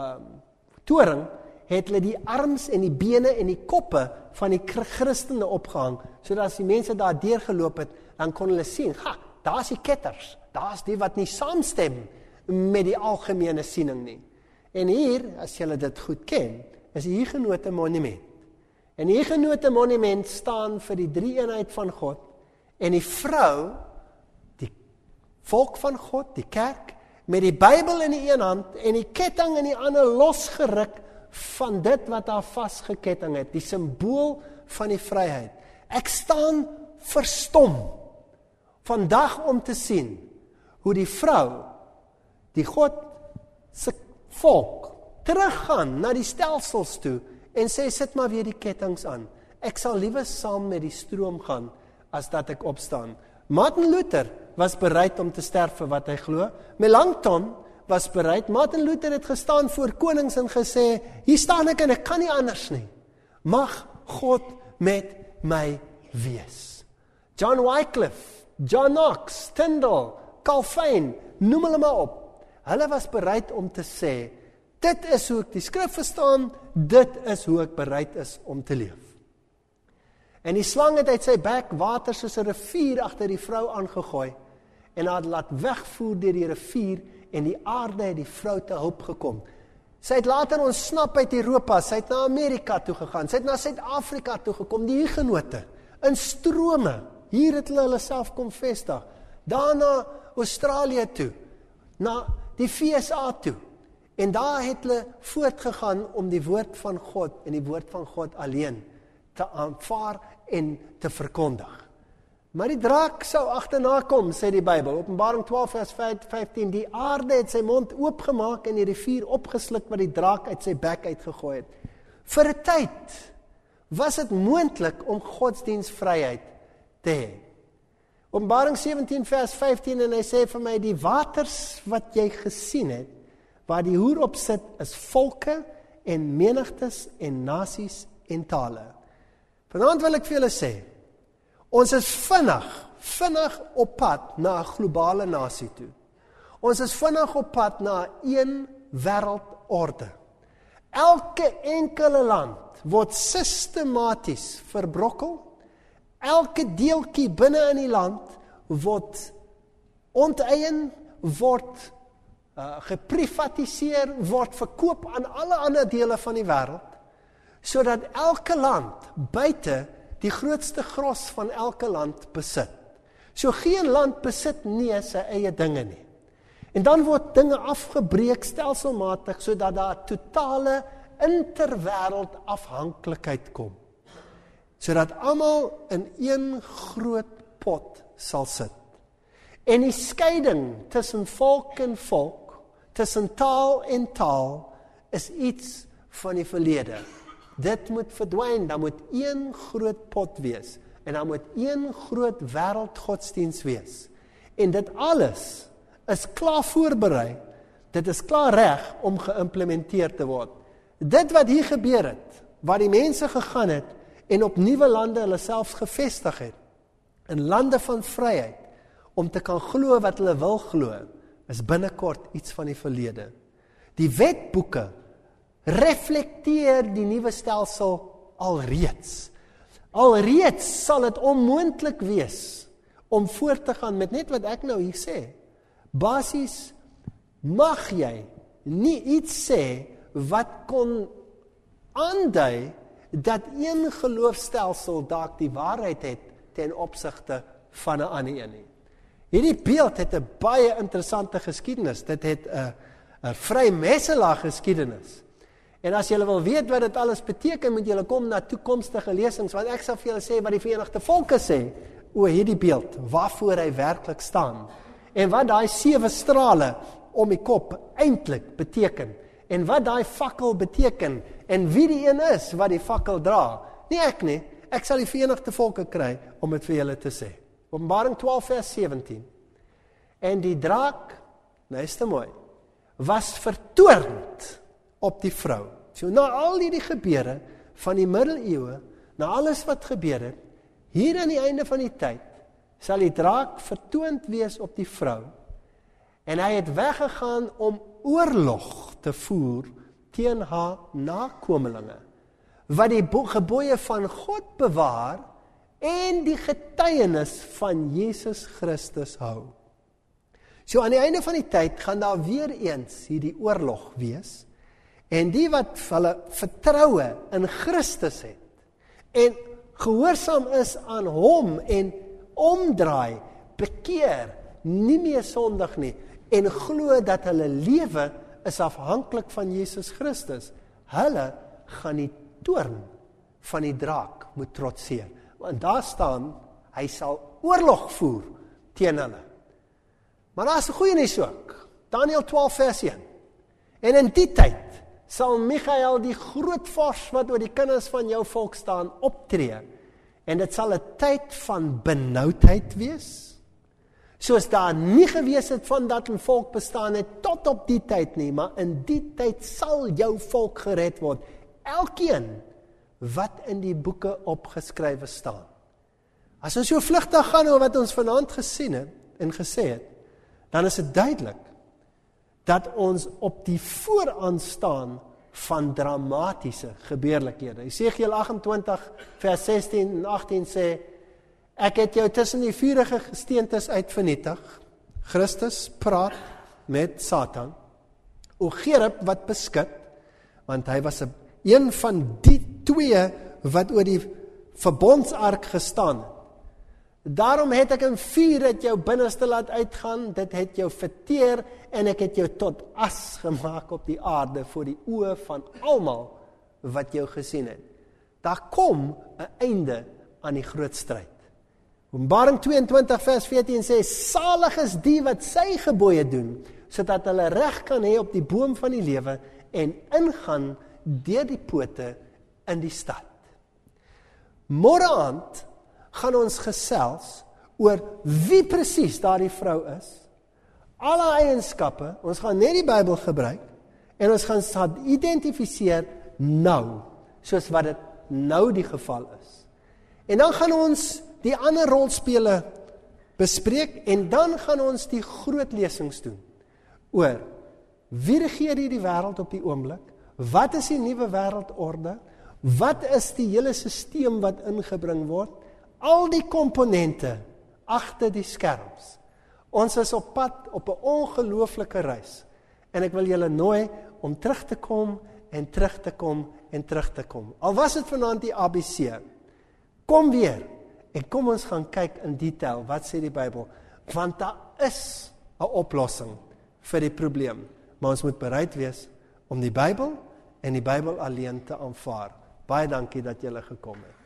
toring, het hulle die arms en die bene en die koppe van die Christene opgehang, sodat as die mense daar deurgeloop het, dan kon hulle sien, daar is die ketters, daar is die wat nie saamstem met die algemene siening nie. En hier, as julle dit goed ken, is die Hugenote monument. En die Hugenote monument staan vir die drie-eenheid van God, en die vrou, die volk van God, die kerk, met die Bybel in die een hand, en die ketting in die ander losgeruk, van dit wat daar vasgeketting het, die symbool van die vryheid. Ek staan verstom, vandag om te sien, hoe die vrou, die God se volk, teruggaan na die stelsels toe, en sê, sit maar weer die kettings aan. Ek sal liewer saam met die stroom gaan, as dat ek opstaan. Martin Luther was bereid om te sterf vir wat hy glo. Melanchthon was bereid. Martin Luther het gestaan voor konings en gesê, hier staan ek en ek kan nie anders nie. Mag God met my wees. John Wycliffe, John Knox, Tyndale, Calvin, noem hulle maar op. Hulle was bereid om te sê, dit is hoe ek die skrif verstaan, dit is hoe ek bereid is om te leef. En die slang het uit sy bek water soos 'n rivier agter die vrou aangegooi, en haar laat wegvoer deur die rivier, en die aarde het die vrou te hulp gekom. Sy het later ontsnap uit Europa, sy het na Amerika toe gegaan, sy het na Suid-Afrika toe gekom, die Hugenote, in strome, hier het hulle self kom vestig, daarna Australië toe, na die VSA toe, en daar het hulle voortgegaan om die woord van God, en die woord van God alleen, te aanvaar en te verkondig. Maar die draak sou agterna kom, sê die Bybel. Openbaring 12 vers 15, die aarde het sy mond oopgemaak en die rivier opgesluk wat die draak uit sy bek uitgegooi het. Vir 'n tyd was dit moontlik om godsdienstvryheid te hê. Openbaring 17 vers 15 en hy sê vir my, die waters wat jy gesien het, waar die hoer op sit, is volke en menigtes en nasies en tale. Vanaand wil ek vir julle sê, ons is vinnig op pad na 'n globale nasie toe. Ons is vinnig op pad na 'n wêreldorde. Elke enkele land word sistematies verbrokkel. Elke deeltjie binne in die land word onteien, word geprivatiseer, word verkoop aan alle ander dele van die wêreld, sodat elke land buite die grootste gros van elke land besit. So geen land besit nie sy eie dinge nie. En dan word dinge afgebreek stelselmatig, sodat daar totale interwêreld afhanklikheid kom. Sodat almal in een groot pot sal sit. En die skeiding tussen volk en volk, tussen taal en taal, is iets van die verlede. Dit moet verdwyn, daar moet een groot pot wees, en daar moet een groot wêreldgodsdiens wees. En dit alles is klaar voorberei, dit is klaar reg om geïmplementeer te word. Dit wat hier gebeur het, waar die mense gegaan het, en op nuwe lande hulle selfs gevestig het, in lande van vryheid, om te kan glo wat hulle wil glo, is binnekort iets van die verlede. Die wetboeke reflekteer die nuwe stelsel alreeds. Alreeds sal dit onmoontlik wees om voort te gaan met net wat ek nou hier sê. Basies mag jy nie iets sê wat kon aandui dat een geloofstelsel dalk die waarheid het ten opsigte van 'n ander een nie. Hierdie beeld het 'n baie interessante geskiedenis. Dit het 'n Vrymetelaar geskiedenis. En as julle wil weet wat dit alles beteken, moet julle kom na toekomstige lesings, want ek sal vir julle sê wat die Verenigde Volke sê oor hierdie beeld, waarvoor hy werklik staan, en wat daai 7 strale om die kop eintlik beteken, en wat daai fakkel beteken, en wie die een is wat die fakkel dra. Nie ek nie, ek sal die Verenigde Volke kry om dit vir julle te sê. Openbaring 12 vers 17. En die draak, luister mooi, was vertoornd op die vrou. So na al die gebeure van die middeleeue, na alles wat gebeur het, hier aan die einde van die tyd, sal die draak vertoond wees op die vrou. En hy het weggegaan om oorlog te voer teen haar nakomelinge, wat die gebooie van God bewaar en die getuienis van Jesus Christus hou. So aan die einde van die tyd gaan daar weer eens hierdie oorlog wees, en die wat hulle vertroue in Christus het, en gehoorsaam is aan hom, en omdraai, bekeer, nie meer sondig nie, en glo dat hulle lewe is afhanklik van Jesus Christus, hulle gaan die toorn van die draak moet trotseer. Want daar staan, hy sal oorlog voer teen hulle. Maar daar is 'n goeie nuus ook. Daniël 12 vers 1. En in die tyd sal Michael, die groot vors wat oor die kinders van jou volk staan, optree. En dit sal 'n tyd van benoudheid wees, soos daar nie gewees het van dat 'n volk bestaan het tot op die tyd nie, maar in die tyd sal jou volk gered word. Elkeen wat in die boeke opgeskrywe staan. As ons so vlugtig gaan oor wat ons vanaand gesien het en gesê het, dan is dit duidelik dat ons op die vooraan staan van dramatiese gebeurlikhede. Esegiel 28 vers 16 en 18 sê, ek het jou tussen die vurige gesteentes uit vernietig. Christus praat met Satan. O Gerub wat beskik, want hy was een van die 2 wat oor die verbondsark gestaan het. Daarom het ek in vuur uit jou binneste laat uitgaan, dit het jou verteer, en ek het jou tot as gemaak op die aarde, voor die oë van almal wat jou gesien het. Daar kom 'n einde aan die groot stryd. Openbaring 22 vers 14 sê, salig is die wat sy gebooie doen, sodat hulle reg kan hê op die boom van die lewe en ingaan deur die pote in die stad. Môre aand gaan ons gesels oor wie presies daardie vrou is, al haar eienskappe, ons gaan net die Bybel gebruik, en ons gaan identifiseer nou, soos wat dit nou die geval is. En dan gaan ons die ander rolspele bespreek, en dan gaan ons die groot lesings doen, oor wie regeer hier die wêreld op die oomblik, wat is die nuwe wêreldorde, wat is die hele sisteem wat ingebring word, al die komponente agter die skerms. Ons is op pad op 'n ongelooflike reis, en ek wil julle nooi om terug te kom, en terug te kom, en terug te kom. Al was dit vanaand die ABC, kom weer, en kom ons gaan kyk in detail, wat sê die Bybel, want daar is 'n oplossing vir die probleem, maar ons moet bereid wees om die Bybel en die Bybel alleen te aanvaar. Baie dankie dat julle gekom het.